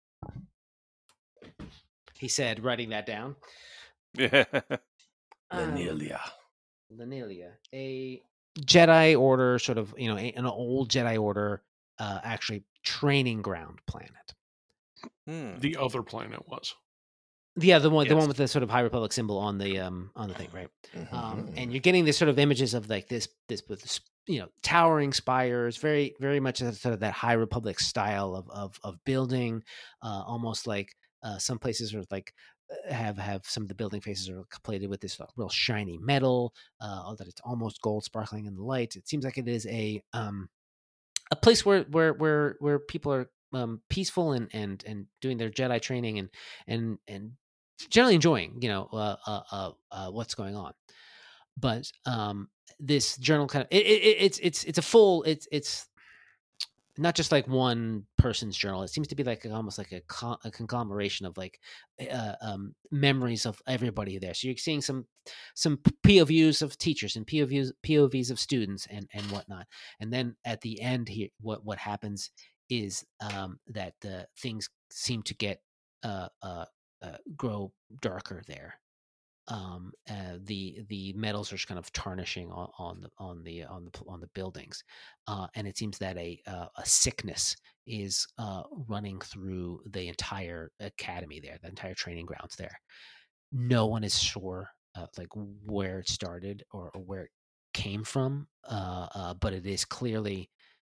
He said, writing that down. Yeah. Um, Lanilia. Lanilia, a Jedi Order, sort of, you know, a, an old Jedi Order, uh, actually training ground planet. Hmm. The other planet was. Yeah, the one, the Yes. one with the sort of High Republic symbol on the um on the thing, right? Mm-hmm. Um, and you're getting this sort of images of like this this with this, you know, towering spires, very very much sort of that High Republic style of of of building, uh, almost like uh, some places are like uh, have have some of the building faces are plated with this uh, real shiny metal, uh, that it's almost gold sparkling in the light. It seems like it is a um a place where where where where people are um, peaceful and and and doing their Jedi training and and and generally enjoying, you know, uh, uh, uh, uh, what's going on. But um, this journal kind of it, it, it's it's it's a full it's it's not just like one person's journal. It seems to be like a, almost like a, con- a conglomeration of like uh, um, memories of everybody there. So you're seeing some some P O Vs of teachers and P O Vs P O Vs of students and and whatnot. And then at the end here, what what happens is um, that the things seem to get uh, uh, uh, grow darker there. Um, uh, the the metals are just kind of tarnishing on, on the on the on the on the buildings, uh, and it seems that a uh, a sickness is uh, running through the entire academy there, the entire training grounds there. No one is sure uh, like where it started or, or where it came from, uh, uh, but it is clearly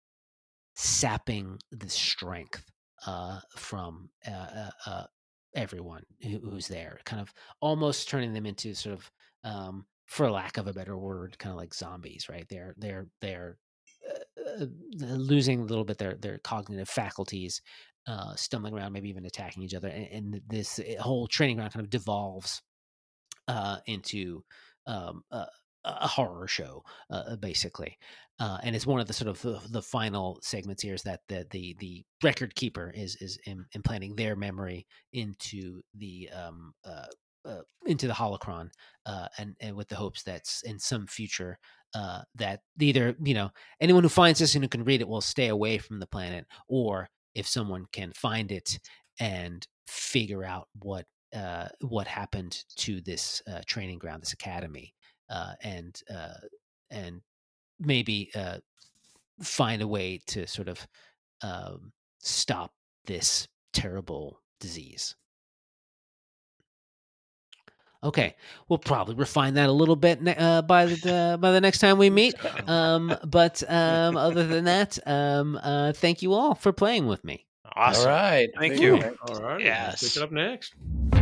sapping the strength uh, from uh, uh, uh, everyone who, who's there, kind of almost turning them into sort of, um, for lack of a better word, kind of like zombies, right? They're they're they're uh, uh, losing a little bit their their cognitive faculties, uh, stumbling around, maybe even attacking each other, and, and this whole training ground kind of devolves uh, into um, a, a horror show, uh, basically. Uh, and it's one of the sort of the, the final segments here is that the the, the record keeper is is Im- implanting their memory into the um, uh, uh, into the holocron, uh, and and with the hopes that s- in some future uh, that either, you know, anyone who finds this and who can read it will stay away from the planet, or if someone can find it and figure out what uh, what happened to this uh, training ground, this academy, uh, and uh, and maybe uh, find a way to sort of um, stop this terrible disease. Okay, we'll probably refine that a little bit ne- uh, by the by the next time we meet. Um, but um, other than that, um, uh, thank you all for playing with me. Awesome. All right. Thank Cool. you. All right. Yes. Pick it up next.